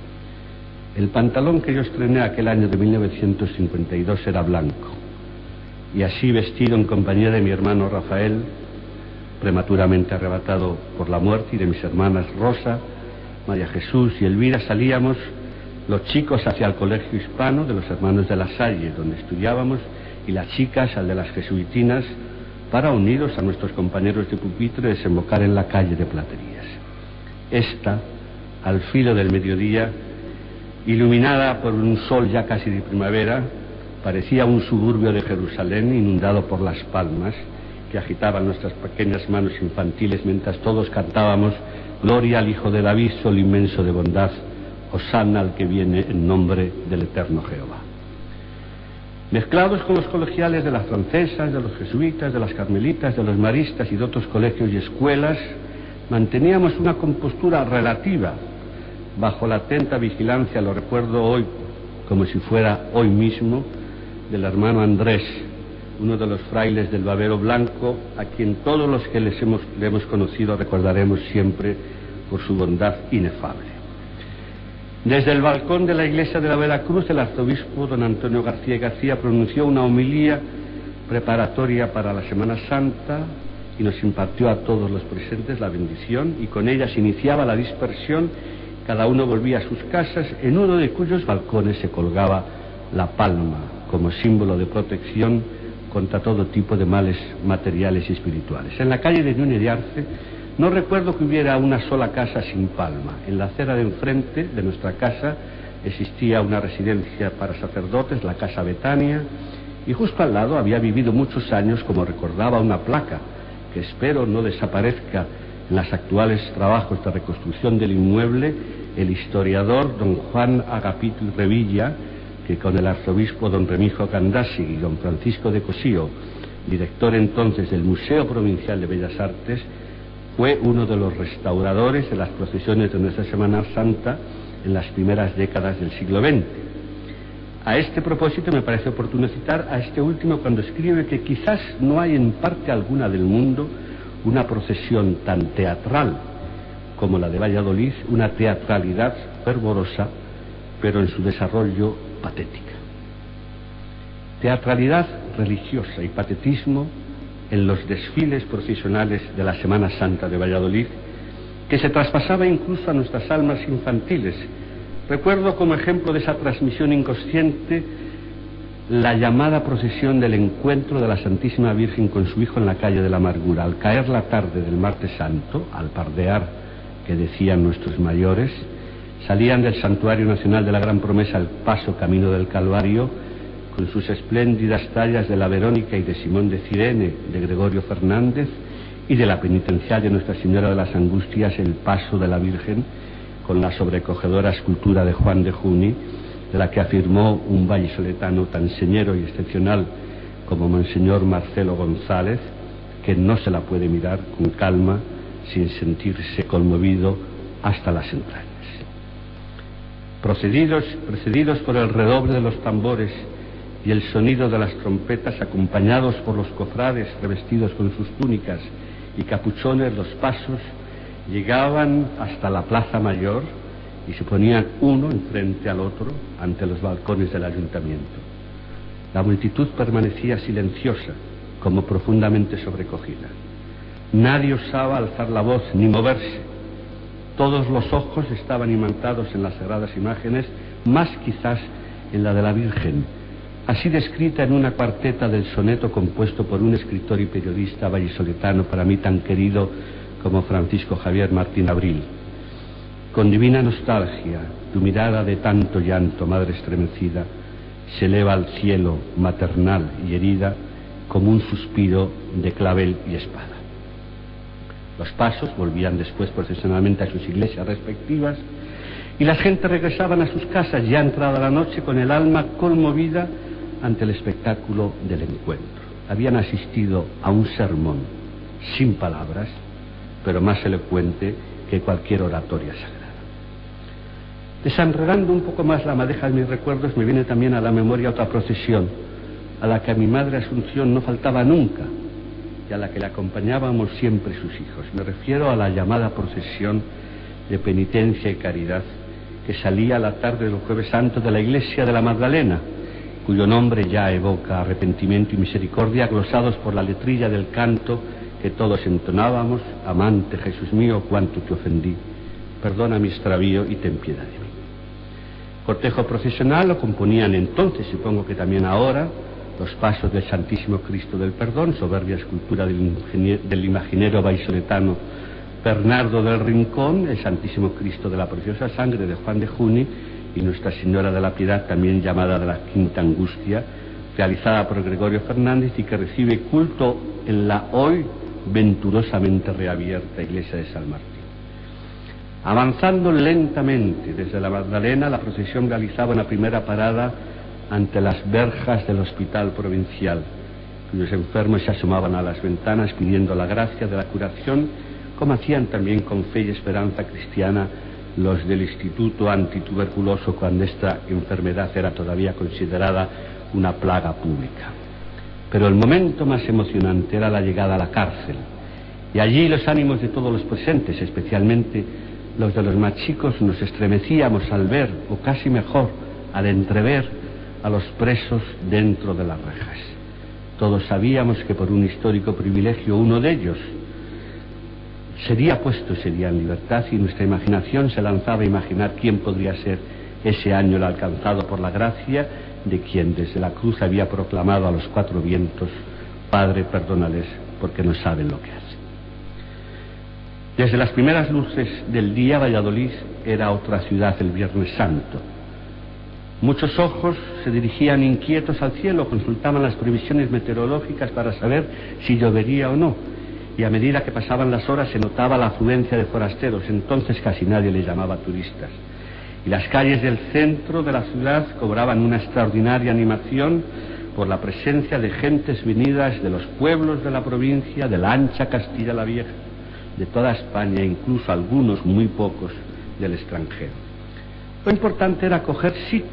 El pantalón que yo estrené aquel año de mil novecientos cincuenta y dos era blanco, y así vestido en compañía de mi hermano Rafael, prematuramente arrebatado por la muerte, y de mis hermanas Rosa, María Jesús y Elvira, salíamos los chicos hacia el colegio hispano de los hermanos de la Salle, donde estudiábamos, y las chicas al de las jesuitinas, para, unidos a nuestros compañeros de pupitre, desembocar en la calle de Platerías. Esta, al filo del mediodía, iluminada por un sol ya casi de primavera, parecía un suburbio de Jerusalén inundado por las palmas que agitaban nuestras pequeñas manos infantiles mientras todos cantábamos: Gloria al Hijo de David, sol inmenso de bondad, Hosana al que viene en nombre del eterno Jehová. Mezclados con los colegiales de las francesas, de los jesuitas, de las carmelitas, de los maristas y de otros colegios y escuelas, manteníamos una compostura relativa bajo la atenta vigilancia, lo recuerdo hoy como si fuera hoy mismo, del hermano Andrés, uno de los frailes del Babero Blanco, a quien todos los que les hemos, le hemos conocido recordaremos siempre por su bondad inefable. Desde el balcón de la iglesia de la Veracruz, el arzobispo don Antonio García García pronunció una homilía preparatoria para la Semana Santa y nos impartió a todos los presentes la bendición, y con ella se iniciaba la dispersión. Cada uno volvía a sus casas, en uno de cuyos balcones se colgaba la palma como símbolo de protección contra todo tipo de males materiales y espirituales. En la calle de Núñez de Arce no recuerdo que hubiera una sola casa sin palma. En la acera de enfrente de nuestra casa existía una residencia para sacerdotes, la Casa Betania, y justo al lado había vivido muchos años, como recordaba una placa que espero no desaparezca en los actuales trabajos de reconstrucción del inmueble, el historiador don Juan Agapito y Revilla, que con el arzobispo don Remijo Candasi y don Francisco de Cosío, director entonces del Museo Provincial de Bellas Artes, fue uno de los restauradores de las procesiones de nuestra Semana Santa en las primeras décadas del siglo veinte. A este propósito me parece oportuno citar a este último cuando escribe que quizás no hay en parte alguna del mundo una procesión tan teatral como la de Valladolid, una teatralidad fervorosa, pero en su desarrollo patética. Teatralidad religiosa y patetismo en los desfiles procesionales de la Semana Santa de Valladolid, que se traspasaba incluso a nuestras almas infantiles. Recuerdo como ejemplo de esa transmisión inconsciente la llamada procesión del encuentro de la Santísima Virgen con su Hijo en la calle de la Amargura. Al caer la tarde del martes santo, al pardear, que decían nuestros mayores, salían del Santuario Nacional de la Gran Promesa al paso camino del Calvario, con sus espléndidas tallas de la Verónica y de Simón de Cirene, de Gregorio Fernández, y de la penitencial de Nuestra Señora de las Angustias, el paso de la Virgen, con la sobrecogedora escultura de Juan de Juni, de la que afirmó un vallisoletano tan señero y excepcional como Monseñor Marcelo González, que no se la puede mirar con calma sin sentirse conmovido hasta las entrañas. Procedidos, precedidos por el redoble de los tambores y el sonido de las trompetas, acompañados por los cofrades revestidos con sus túnicas y capuchones, los pasos llegaban hasta la Plaza Mayor y se ponían uno enfrente al otro ante los balcones del ayuntamiento. La multitud permanecía silenciosa, como profundamente sobrecogida. Nadie osaba alzar la voz ni moverse. Todos los ojos estaban imantados en las sagradas imágenes, más quizás en la de la Virgen, así descrita en una cuarteta del soneto compuesto por un escritor y periodista vallisoletano para mí tan querido como Francisco Javier Martín Abril. Con divina nostalgia, tu mirada de tanto llanto, madre estremecida, se eleva al cielo, maternal y herida, como un suspiro de clavel y espada. Los pasos volvían después procesionalmente a sus iglesias respectivas y la gente regresaban a sus casas ya entrada la noche con el alma conmovida ante el espectáculo del encuentro. Habían asistido a un sermón sin palabras, pero más elocuente que cualquier oratoria sagrada. Desenredando un poco más la madeja de mis recuerdos, me viene también a la memoria otra procesión, a la que a mi madre Asunción no faltaba nunca y a la que le acompañábamos siempre sus hijos. Me refiero a la llamada procesión de penitencia y caridad que salía a la tarde del Jueves Santo de la iglesia de la Magdalena, cuyo nombre ya evoca arrepentimiento y misericordia, glosados por la letrilla del canto que todos entonábamos: amante Jesús mío, cuánto te ofendí, perdona mi extravío y ten piedad de mí. Cortejo procesional lo componían entonces, supongo que también ahora, los pasos del Santísimo Cristo del Perdón, soberbia escultura del, del imaginero vallisoletano Bernardo del Rincón, el Santísimo Cristo de la Preciosa Sangre de Juan de Juni y Nuestra Señora de la Piedad, también llamada de la Quinta Angustia, realizada por Gregorio Fernández y que recibe culto en la hoy venturosamente reabierta iglesia de San Martín. Avanzando lentamente desde la Magdalena, la procesión realizaba una primera parada ante las verjas del hospital provincial, cuyos enfermos se asomaban a las ventanas pidiendo la gracia de la curación, como hacían también con fe y esperanza cristiana los del Instituto Antituberculoso cuando esta enfermedad era todavía considerada una plaga pública. Pero el momento más emocionante era la llegada a la cárcel, y allí los ánimos de todos los presentes, especialmente los de los más chicos, nos estremecíamos al ver, o casi mejor, al entrever a los presos dentro de las rejas. Todos sabíamos que por un histórico privilegio uno de ellos sería puesto ese día en libertad, y nuestra imaginación se lanzaba a imaginar quién podría ser ese ángel alcanzado por la gracia de quien desde la cruz había proclamado a los cuatro vientos: Padre, perdónales porque no saben lo que hacen. Desde las primeras luces del día, Valladolid era otra ciudad el Viernes Santo. Muchos ojos se dirigían inquietos al cielo, consultaban las previsiones meteorológicas para saber si llovería o no, y a medida que pasaban las horas se notaba la afluencia de forasteros. Entonces casi nadie les llamaba turistas, y las calles del centro de la ciudad cobraban una extraordinaria animación por la presencia de gentes venidas de los pueblos de la provincia, de la ancha Castilla la Vieja, de toda España e incluso algunos, muy pocos, del extranjero. Lo importante era coger sitio,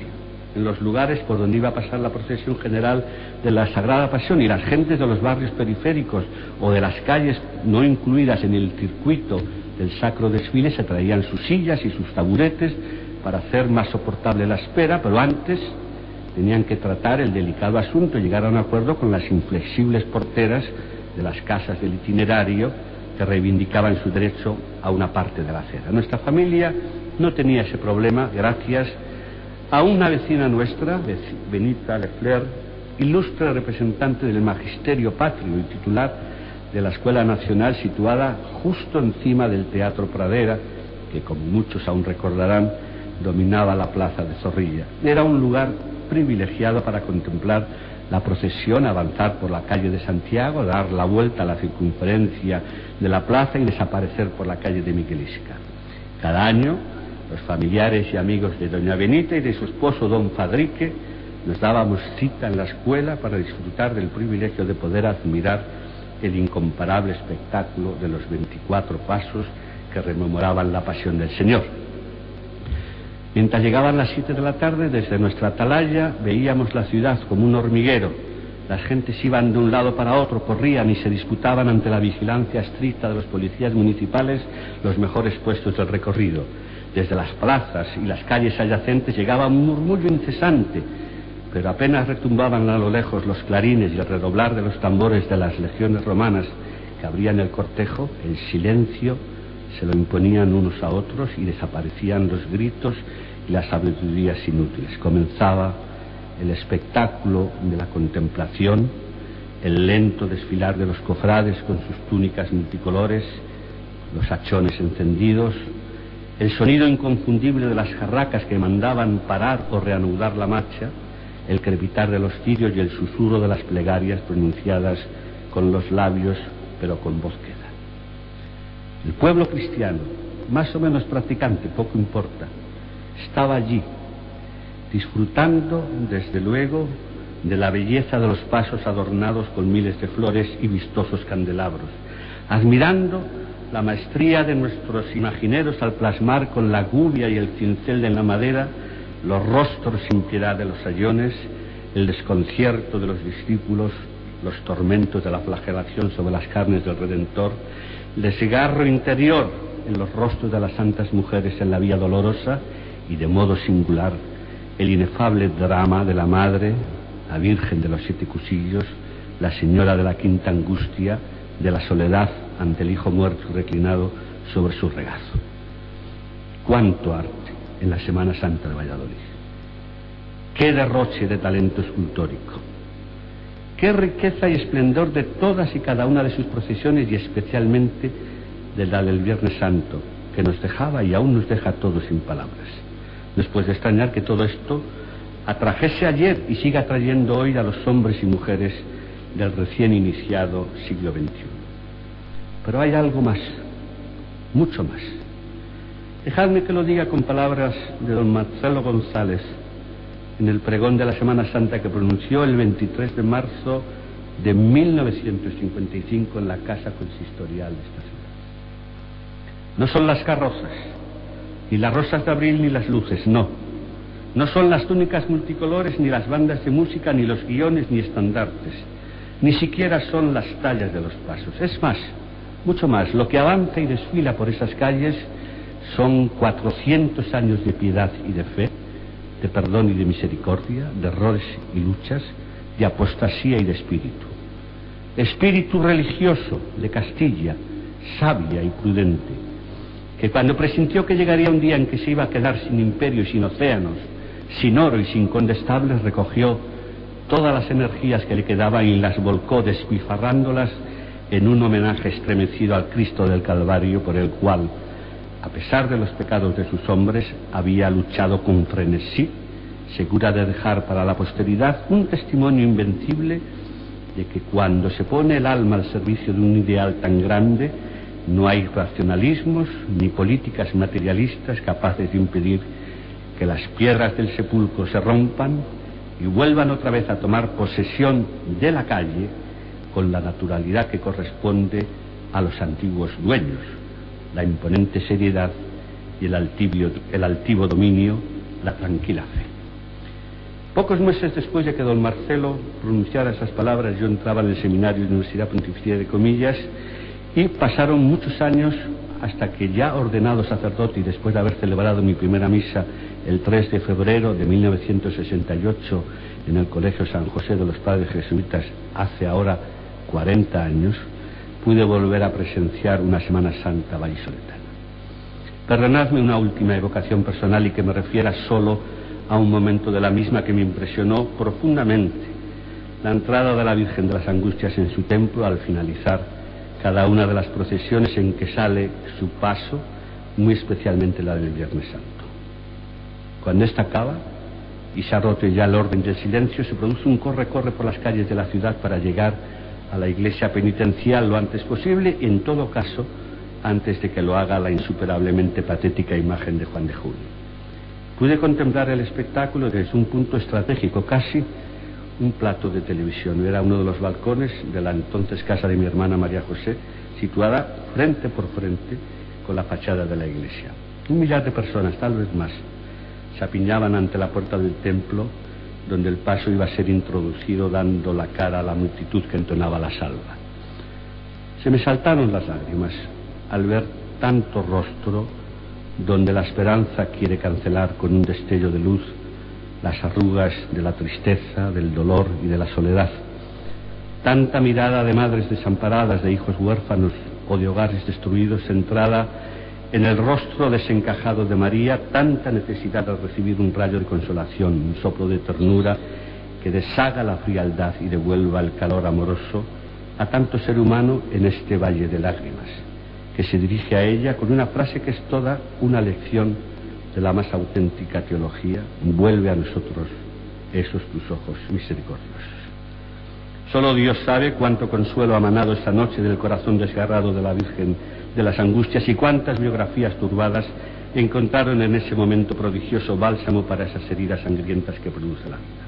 en los lugares por donde iba a pasar la procesión general de la Sagrada Pasión, y las gentes de los barrios periféricos o de las calles no incluidas en el circuito del sacro desfile se traían sus sillas y sus taburetes para hacer más soportable la espera, pero antes tenían que tratar el delicado asunto y llegar a un acuerdo con las inflexibles porteras de las casas del itinerario que reivindicaban su derecho a una parte de la acera. Nuestra familia no tenía ese problema gracias a una vecina nuestra, Benita Lefler, ilustre representante del magisterio patrio y titular de la Escuela Nacional, situada justo encima del Teatro Pradera, que como muchos aún recordarán, dominaba la plaza de Zorrilla. Era un lugar privilegiado para contemplar la procesión, avanzar por la calle de Santiago, dar la vuelta a la circunferencia de la plaza y desaparecer por la calle de Miguel Isca. Cada año, los familiares y amigos de doña Benita y de su esposo don Fadrique nos dábamos cita en la escuela para disfrutar del privilegio de poder admirar el incomparable espectáculo de los veinticuatro pasos que rememoraban la pasión del Señor. Mientras llegaban las siete de la tarde, desde nuestra atalaya veíamos la ciudad como un hormiguero. Las gentes iban de un lado para otro, corrían y se disputaban ante la vigilancia estricta de los policías municipales los mejores puestos del recorrido. Desde las plazas y las calles adyacentes llegaba un murmullo incesante, pero apenas retumbaban a lo lejos los clarines y el redoblar de los tambores de las legiones romanas que abrían el cortejo, el silencio se lo imponían unos a otros y desaparecían los gritos y las sabidurías inútiles. Comenzaba el espectáculo de la contemplación, el lento desfilar de los cofrades con sus túnicas multicolores, los hachones encendidos, el sonido inconfundible de las jarracas que mandaban parar o reanudar la marcha, el crepitar de los cirios y el susurro de las plegarias pronunciadas con los labios pero con voz queda. El pueblo cristiano, más o menos practicante, poco importa, estaba allí, disfrutando desde luego de la belleza de los pasos adornados con miles de flores y vistosos candelabros, admirando la maestría de nuestros imagineros al plasmar con la gubia y el cincel de la madera los rostros sin piedad de los sayones, el desconcierto de los discípulos, los tormentos de la flagelación sobre las carnes del Redentor, el desgarro interior en los rostros de las santas mujeres en la Vía Dolorosa y, de modo singular, el inefable drama de la Madre, la Virgen de los Siete Cusillos, la Señora de la Quinta Angustia, de la soledad ante el Hijo muerto reclinado sobre su regazo. ¡Cuánto arte en la Semana Santa de Valladolid! ¡Qué derroche de talento escultórico! ¡Qué riqueza y esplendor de todas y cada una de sus procesiones, y especialmente de la del Viernes Santo, que nos dejaba y aún nos deja a todos sin palabras! No es pues de extrañar que todo esto atrajese ayer y siga atrayendo hoy a los hombres y mujeres del recién iniciado siglo veintiuno. Pero hay algo más, mucho más. Dejadme que lo diga con palabras de don Marcelo González en el pregón de la Semana Santa que pronunció el veintitrés de marzo de mil novecientos cincuenta y cinco en la casa consistorial de esta ciudad. No son las carrozas, ni las rosas de abril, ni las luces, no. No son las túnicas multicolores, ni las bandas de música, ni los guiones, ni estandartes. Ni siquiera son las tallas de los pasos. Es más, mucho más, lo que avanza y desfila por esas calles son cuatrocientos años de piedad y de fe, de perdón y de misericordia, de errores y luchas, de apostasía y de espíritu. Espíritu religioso de Castilla, sabia y prudente, que cuando presintió que llegaría un día en que se iba a quedar sin imperio y sin océanos, sin oro y sin condestables, recogió todas las energías que le quedaban y las volcó despilfarrándolas en un homenaje estremecido al Cristo del Calvario, por el cual, a pesar de los pecados de sus hombres, había luchado con frenesí, segura de dejar para la posteridad un testimonio invencible de que cuando se pone el alma al servicio de un ideal tan grande, no hay racionalismos ni políticas materialistas capaces de impedir que las piedras del sepulcro se rompan y vuelvan otra vez a tomar posesión de la calle con la naturalidad que corresponde a los antiguos dueños, la imponente seriedad y el, altivio, el altivo dominio, la tranquila fe. Pocos meses después de que don Marcelo pronunciara esas palabras, yo entraba en el seminario de la Universidad Pontificia de Comillas, y pasaron muchos años hasta que, ya ordenado sacerdote y después de haber celebrado mi primera misa el tres de febrero de mil novecientos sesenta y ocho en el Colegio San José de los Padres Jesuitas, hace ahora cuarenta años, pude volver a presenciar una Semana Santa vallisoletana. Perdonadme una última evocación personal y que me refiera solo a un momento de la misma que me impresionó profundamente: la entrada de la Virgen de las Angustias en su templo al finalizar cada una de las procesiones en que sale su paso, muy especialmente la del Viernes Santo. Cuando esta acaba y se ha roto ya el orden del silencio, se produce un corre-corre por las calles de la ciudad para llegar a la iglesia penitencial lo antes posible, y en todo caso antes de que lo haga la insuperablemente patética imagen de Juan de Julio. Pude contemplar el espectáculo desde un punto estratégico, casi un plato de televisión. Era uno de los balcones de la entonces casa de mi hermana María José, situada frente por frente con la fachada de la iglesia. Un millar de personas, tal vez más, se apiñaban ante la puerta del templo, donde el paso iba a ser introducido, dando la cara a la multitud que entonaba la salva. Se me saltaron las lágrimas al ver tanto rostro donde la esperanza quiere cancelar con un destello de luz las arrugas de la tristeza, del dolor y de la soledad. Tanta mirada de madres desamparadas, de hijos huérfanos o de hogares destruidos centrada en el rostro desencajado de María, tanta necesidad de recibir un rayo de consolación, un soplo de ternura que deshaga la frialdad y devuelva el calor amoroso a tanto ser humano en este valle de lágrimas, que se dirige a ella con una frase que es toda una lección de la más auténtica teología: vuelve a nosotros esos tus ojos misericordiosos. Solo Dios sabe cuánto consuelo ha manado esta noche del corazón desgarrado de la Virgen de las Angustias, y cuántas biografías turbadas encontraron en ese momento prodigioso bálsamo para esas heridas sangrientas que produce la vida.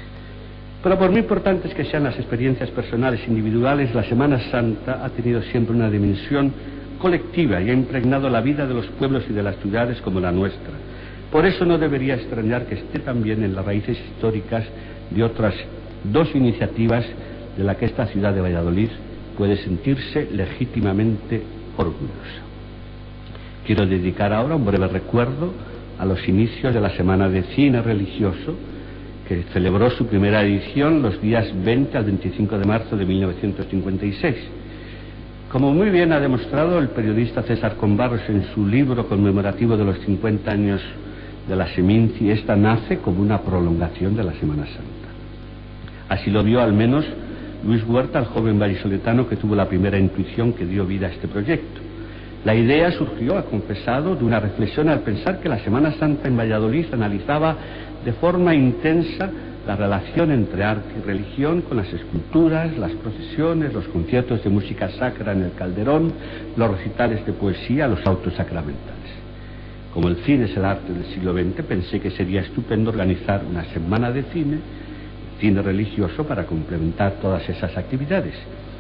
Pero por muy importantes que sean las experiencias personales individuales, la Semana Santa ha tenido siempre una dimensión colectiva y ha impregnado la vida de los pueblos y de las ciudades como la nuestra. Por eso no debería extrañar que esté también en las raíces históricas de otras dos iniciativas de las que esta ciudad de Valladolid puede sentirse legítimamente orgullosa. Quiero dedicar ahora un breve recuerdo a los inicios de la Semana de Cine Religioso, que celebró su primera edición los días veinte al veinticinco de marzo de mil novecientos cincuenta y seis. Como muy bien ha demostrado el periodista César Combarros en su libro conmemorativo de los cincuenta años de la Seminci, esta nace como una prolongación de la Semana Santa. Así lo vio al menos Luis Huerta, el joven vallisoletano que tuvo la primera intuición que dio vida a este proyecto. La idea surgió, ha confesado, de una reflexión al pensar que la Semana Santa en Valladolid analizaba de forma intensa la relación entre arte y religión, con las esculturas, las procesiones, los conciertos de música sacra en el Calderón, los recitales de poesía, los autos sacramentales. Como el cine es el arte del siglo veinte, pensé que sería estupendo organizar una semana de cine, cine religioso, para complementar todas esas actividades.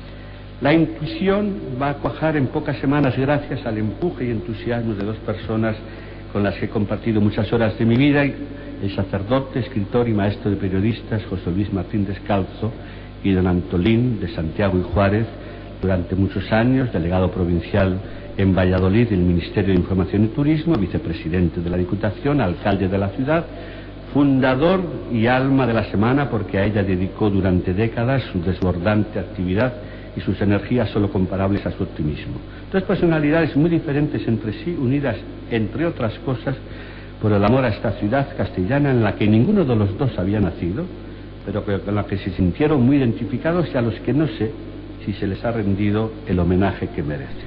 La intuición va a cuajar en pocas semanas gracias al empuje y entusiasmo de dos personas con las que he compartido muchas horas de mi vida: el sacerdote, escritor y maestro de periodistas José Luis Martín Descalzo, y don Antolín de Santiago y Juárez, durante muchos años delegado provincial en Valladolid del Ministerio de Información y Turismo, vicepresidente de la Diputación, alcalde de la ciudad, fundador y alma de la semana, porque a ella dedicó durante décadas su desbordante actividad y sus energías solo comparables a su optimismo. Dos personalidades muy diferentes entre sí, unidas, entre otras cosas, por el amor a esta ciudad castellana en la que ninguno de los dos había nacido, pero con la que se sintieron muy identificados, y a los que no sé si se les ha rendido el homenaje que merecen.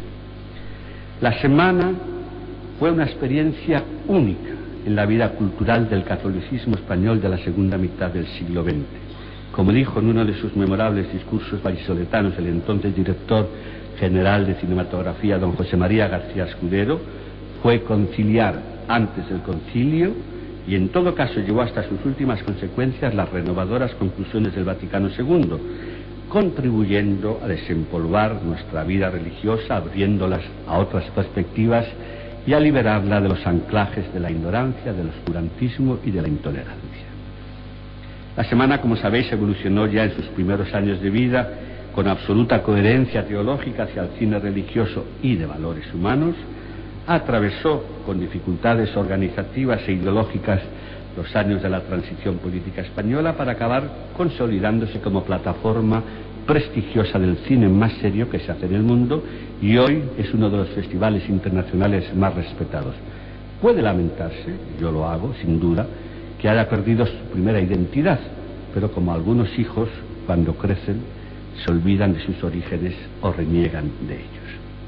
La semana fue una experiencia única en la vida cultural del catolicismo español de la segunda mitad del siglo veinte. Como dijo en uno de sus memorables discursos vallisoletanos el entonces director general de cinematografía, don José María García Escudero, fue conciliar antes del concilio, y en todo caso llevó hasta sus últimas consecuencias las renovadoras conclusiones del Vaticano segundo, contribuyendo a desempolvar nuestra vida religiosa, abriéndolas a otras perspectivas y a liberarla de los anclajes de la ignorancia, del oscurantismo y de la intolerancia. La semana, como sabéis, evolucionó ya en sus primeros años de vida con absoluta coherencia teológica hacia el cine religioso y de valores humanos. Atravesó con dificultades organizativas e ideológicas los años de la transición política española para acabar consolidándose como plataforma prestigiosa del cine más serio que se hace en el mundo, y hoy es uno de los festivales internacionales más respetados. Puede lamentarse, yo lo hago sin duda, que haya perdido su primera identidad, pero como algunos hijos, cuando crecen, se olvidan de sus orígenes o reniegan de ellos.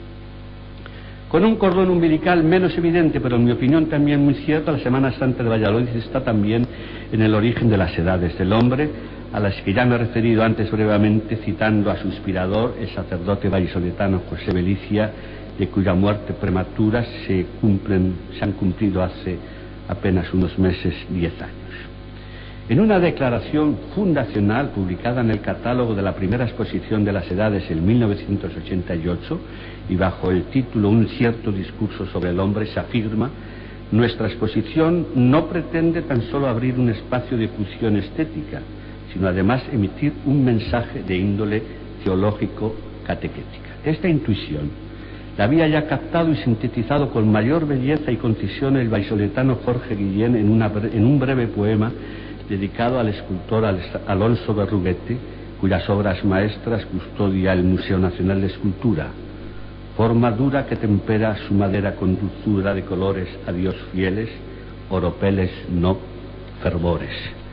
Con un cordón umbilical menos evidente, pero en mi opinión también muy cierto, la Semana Santa de Valladolid está también en el origen de las edades del hombre, a las que ya me he referido antes brevemente, citando a su inspirador, el sacerdote vallisoletano José Belicia, de cuya muerte prematura se, cumplen, se han cumplido hace apenas unos meses diez años. En una declaración fundacional publicada en el catálogo de la primera exposición de las edades en mil novecientos ochenta y ocho y bajo el título Un cierto discurso sobre el hombre, se afirma: nuestra exposición no pretende tan solo abrir un espacio de fusión estética, sino además emitir un mensaje de índole teológico catequética. Esta intuición la había ya captado y sintetizado con mayor belleza y concisión el vallisoletano Jorge Guillén en, una, en un breve poema dedicado al escultor Alonso Berruguete, cuyas obras maestras custodia el Museo Nacional de Escultura. Forma dura que tempera su madera con dulzura de colores a Dios fieles, oropeles no, fervores.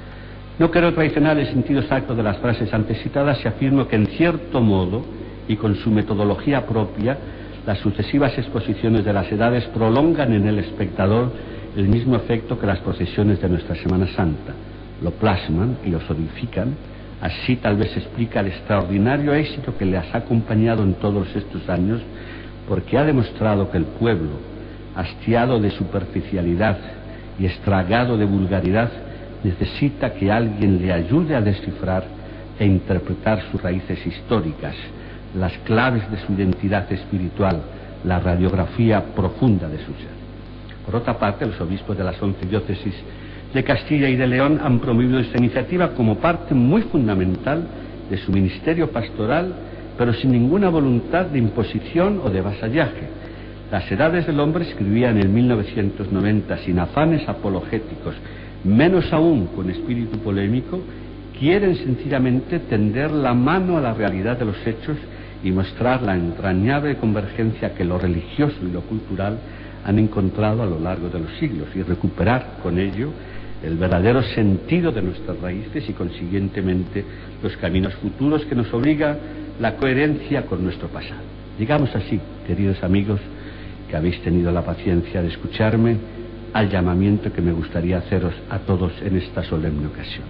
No quiero traicionar el sentido exacto de las frases antes citadas y afirmo que en cierto modo y con su metodología propia, las sucesivas exposiciones de las edades prolongan en el espectador el mismo efecto que las procesiones de nuestra Semana Santa. Lo plasman y lo solidifican. Así tal vez se explica el extraordinario éxito que les ha acompañado en todos estos años, porque ha demostrado que el pueblo, hastiado de superficialidad y estragado de vulgaridad, necesita que alguien le ayude a descifrar e interpretar sus raíces históricas, las claves de su identidad espiritual, la radiografía profunda de su ser. Por otra parte, los obispos de las once diócesis de Castilla y de León han promovido esta iniciativa como parte muy fundamental de su ministerio pastoral, pero sin ninguna voluntad de imposición o de vasallaje. Las edades del hombre, escribía en el mil novecientos noventa, sin afanes apologéticos, menos aún con espíritu polémico, quieren sencillamente tender la mano a la realidad de los hechos y mostrar la entrañable convergencia que lo religioso y lo cultural han encontrado a lo largo de los siglos, y recuperar con ello el verdadero sentido de nuestras raíces y consiguientemente los caminos futuros que nos obliga la coherencia con nuestro pasado. Digamos así, queridos amigos, que habéis tenido la paciencia de escucharme, al llamamiento que me gustaría haceros a todos en esta solemne ocasión.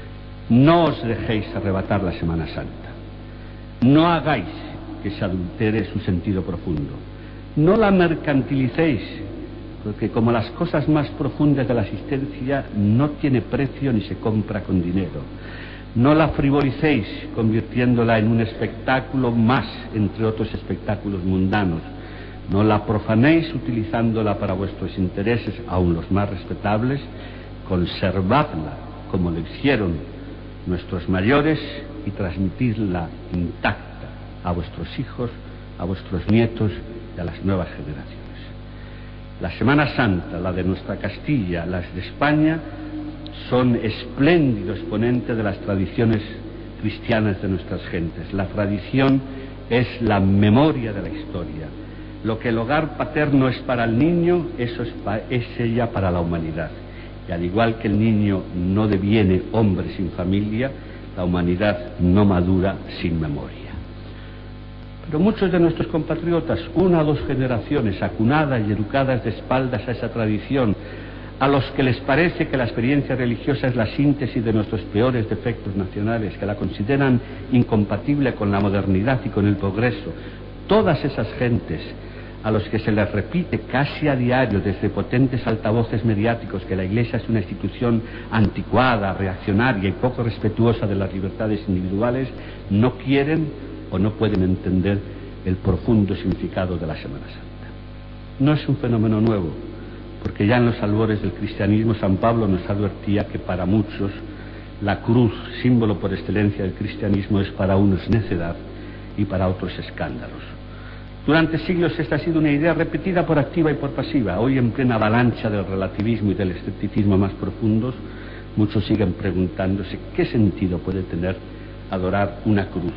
No os dejéis arrebatar la Semana Santa. No hagáis que se adultere su sentido profundo. No la mercantilicéis, porque como las cosas más profundas de la existencia no tiene precio ni se compra con dinero. No la frivolicéis, convirtiéndola en un espectáculo más entre otros espectáculos mundanos. No la profanéis utilizándola para vuestros intereses, aun los más respetables. Conservadla como lo hicieron nuestros mayores y transmitidla intacta a vuestros hijos, a vuestros nietos y a las nuevas generaciones. La Semana Santa, la de nuestra Castilla, las de España, son espléndido exponente de las tradiciones cristianas de nuestras gentes. La tradición es la memoria de la historia. Lo que el hogar paterno es para el niño, eso es, pa- es ella para la humanidad. Y al igual que el niño no deviene hombre sin familia, la humanidad no madura sin memoria. Pero muchos de nuestros compatriotas, una o dos generaciones acunadas y educadas de espaldas a esa tradición, a los que les parece que la experiencia religiosa es la síntesis de nuestros peores defectos nacionales, que la consideran incompatible con la modernidad y con el progreso, todas esas gentes a los que se les repite casi a diario desde potentes altavoces mediáticos que la Iglesia es una institución anticuada, reaccionaria y poco respetuosa de las libertades individuales, no quieren o no pueden entender el profundo significado de la Semana Santa. No es un fenómeno nuevo, porque ya en los albores del cristianismo San Pablo nos advertía que para muchos La cruz, símbolo por excelencia del cristianismo, es para unos necedad y para otros escándalos. Durante siglos esta ha sido una idea repetida por activa y por pasiva. Hoy, en plena avalancha del relativismo y del escepticismo más profundos, muchos siguen preguntándose qué sentido puede tener adorar una cruz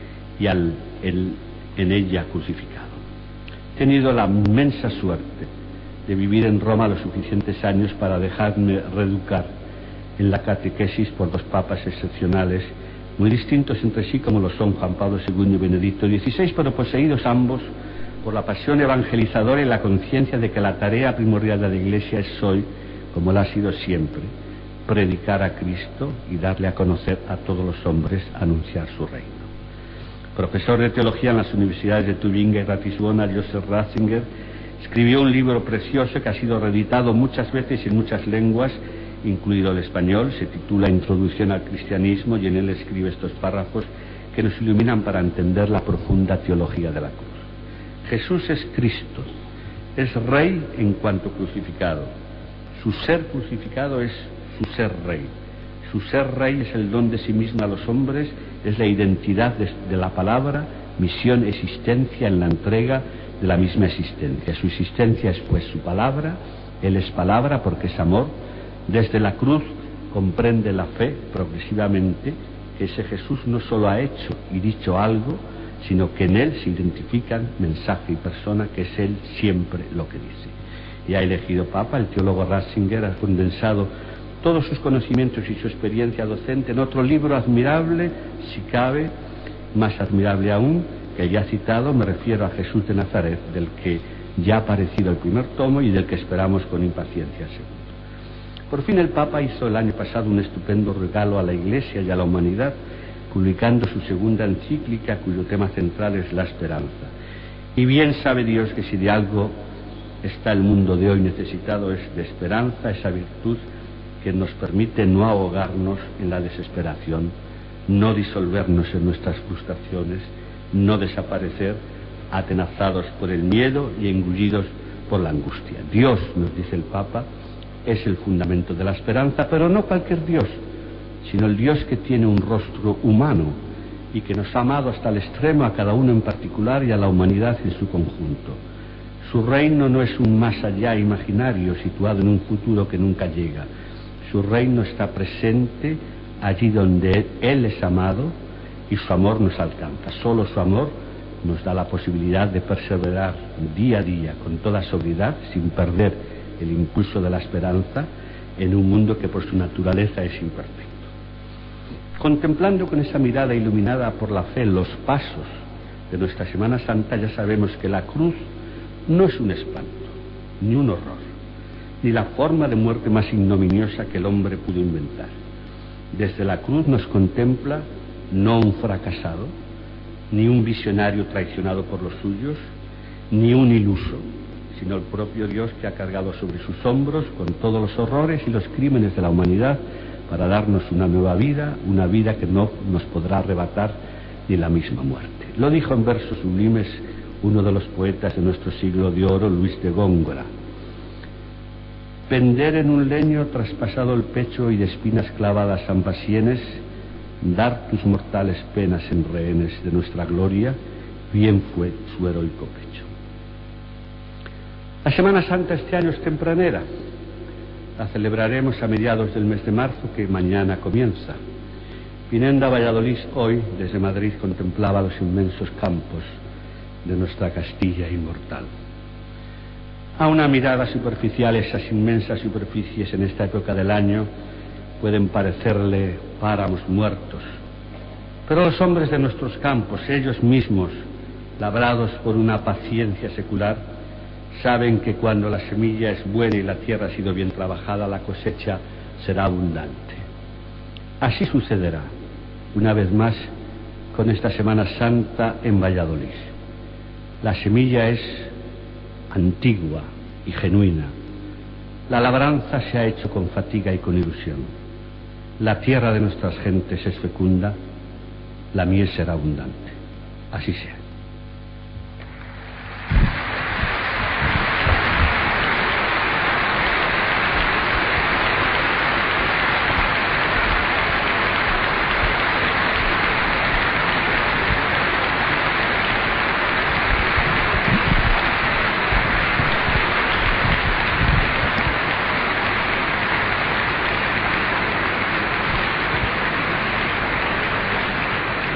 y al el, en ella crucificado. He tenido la inmensa suerte de vivir en Roma los suficientes años para dejarme reeducar en la catequesis por dos papas excepcionales, muy distintos entre sí como lo son Juan Pablo segundo y Benedicto dieciséis, pero poseídos ambos por la pasión evangelizadora y la conciencia de que la tarea primordial de la Iglesia es hoy, como la ha sido siempre, predicar a Cristo y darle a conocer a todos los hombres, anunciar su reino. Profesor de teología en las universidades de Tubinga y Ratisbona, Joseph Ratzinger escribió un libro precioso que ha sido reeditado muchas veces en muchas lenguas, incluido el español. Se titula Introducción al Cristianismo, y en él escribe estos párrafos que nos iluminan para entender la profunda teología de la cruz. Jesús es Cristo, es Rey en cuanto crucificado. Su ser crucificado es su ser Rey. Su ser Rey es el don de sí mismo a los hombres, es la identidad de, de la palabra, misión, existencia en la entrega de la misma existencia. Su existencia es pues su palabra, Él es palabra porque es amor. Desde la cruz comprende la fe progresivamente que ese Jesús no solo ha hecho y dicho algo, sino que en Él se identifican mensaje y persona, que es Él siempre lo que dice. Y ha elegido Papa, el teólogo Ratzinger ha condensado todos sus conocimientos y su experiencia docente en otro libro admirable, si cabe, más admirable aún, que ya ha citado. Me refiero a Jesús de Nazaret, del que ya ha aparecido el primer tomo y del que esperamos con impaciencia el segundo. Por fin el Papa hizo el año pasado un estupendo regalo a la Iglesia y a la humanidad, publicando su segunda encíclica, cuyo tema central es la esperanza. Y bien sabe Dios que si de algo está el mundo de hoy necesitado, es de esperanza, esa virtud que nos permite no ahogarnos en la desesperación, no disolvernos en nuestras frustraciones, no desaparecer atenazados por el miedo y engullidos por la angustia. Dios, nos dice el Papa, es el fundamento de la esperanza, pero no cualquier Dios, sino el Dios que tiene un rostro humano y que nos ha amado hasta el extremo a cada uno en particular y a la humanidad en su conjunto. Su reino no es un más allá imaginario situado en un futuro que nunca llega. Su reino está presente allí donde Él es amado y su amor nos alcanza. Solo su amor nos da la posibilidad de perseverar día a día con toda sobriedad, sin perder el impulso de la esperanza en un mundo que por su naturaleza es imperfecto. Contemplando con esa mirada iluminada por la fe los pasos de nuestra Semana Santa, ya sabemos que la cruz no es un espanto, ni un horror, ni la forma de muerte más ignominiosa que el hombre pudo inventar. Desde la cruz nos contempla no un fracasado, ni un visionario traicionado por los suyos, ni un iluso, sino el propio Dios que ha cargado sobre sus hombros con todos los horrores y los crímenes de la humanidad para darnos una nueva vida, una vida que no nos podrá arrebatar ni la misma muerte. Lo dijo en versos sublimes uno de los poetas de nuestro siglo de oro, Luis de Góngora. Pender en un leño traspasado el pecho y de espinas clavadas ambas sienes, dar tus mortales penas en rehenes de nuestra gloria, bien fue su heroico pecho. La Semana Santa este año es tempranera. La celebraremos a mediados del mes de marzo, que mañana comienza. Viniendo a Valladolid hoy, desde Madrid, contemplaba los inmensos campos de nuestra Castilla inmortal. A una mirada superficial, esas inmensas superficies en esta época del año pueden parecerle páramos muertos, pero los hombres de nuestros campos, ellos mismos, labrados por una paciencia secular, saben que cuando la semilla es buena y la tierra ha sido bien trabajada, la cosecha será abundante. Así sucederá, una vez más, con esta Semana Santa en Valladolid. La semilla es antigua y genuina. La labranza se ha hecho con fatiga y con ilusión. La tierra de nuestras gentes es fecunda, la miel será abundante. Así sea.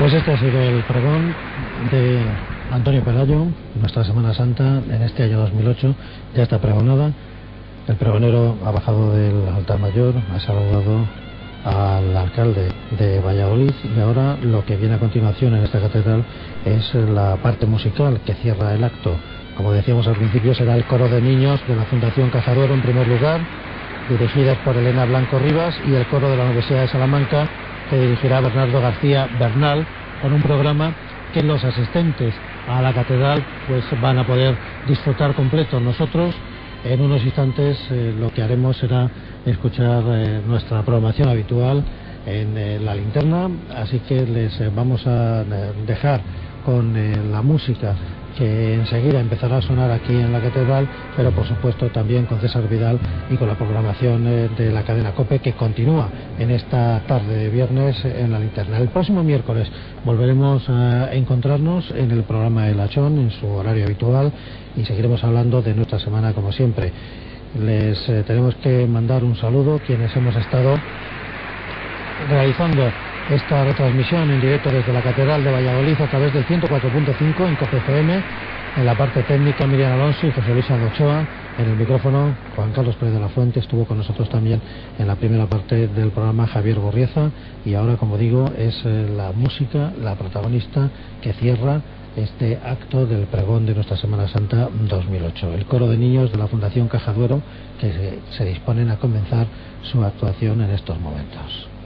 Pues este ha sido el pregón de Antonio Pelayo, nuestra Semana Santa en este año dos mil ocho, ya está pregonada. El pregonero ha bajado del altar mayor, ha saludado al alcalde de Valladolid y ahora lo que viene a continuación en esta catedral es la parte musical que cierra el acto. Como decíamos al principio, será el coro de niños de la Fundación Cajaduero en primer lugar, dirigidas por Elena Blanco Rivas, y el coro de la Universidad de Salamanca, que dirigirá Bernardo García Bernal, con un programa que los asistentes a la catedral pues van a poder disfrutar completo. Nosotros en unos instantes eh, lo que haremos será escuchar eh, nuestra programación habitual en eh, la linterna, así que les eh, vamos a eh, dejar con eh, la música que enseguida empezará a sonar aquí en la catedral, pero por supuesto también con César Vidal y con la programación eh, de la cadena COPE, que continúa en esta tarde de viernes en la linterna. El próximo miércoles volveremos a encontrarnos en el programa El Hachón en su horario habitual y seguiremos hablando de nuestra semana como siempre. Les eh, tenemos que mandar un saludo quienes hemos estado realizando esta retransmisión en directo desde la Catedral de Valladolid a través del ciento cuatro punto cinco en COPE F M. En la parte técnica, Miriam Alonso y José Luis Ochoa. En el micrófono, Juan Carlos Pérez de la Fuente. Estuvo con nosotros también en la primera parte del programa Javier Borrieza. Y ahora, como digo, es eh, la música, la protagonista que cierra este acto del pregón de nuestra Semana Santa dos mil ocho. El coro de niños de la Fundación Cajaduero, que se, se disponen a comenzar su actuación en estos momentos.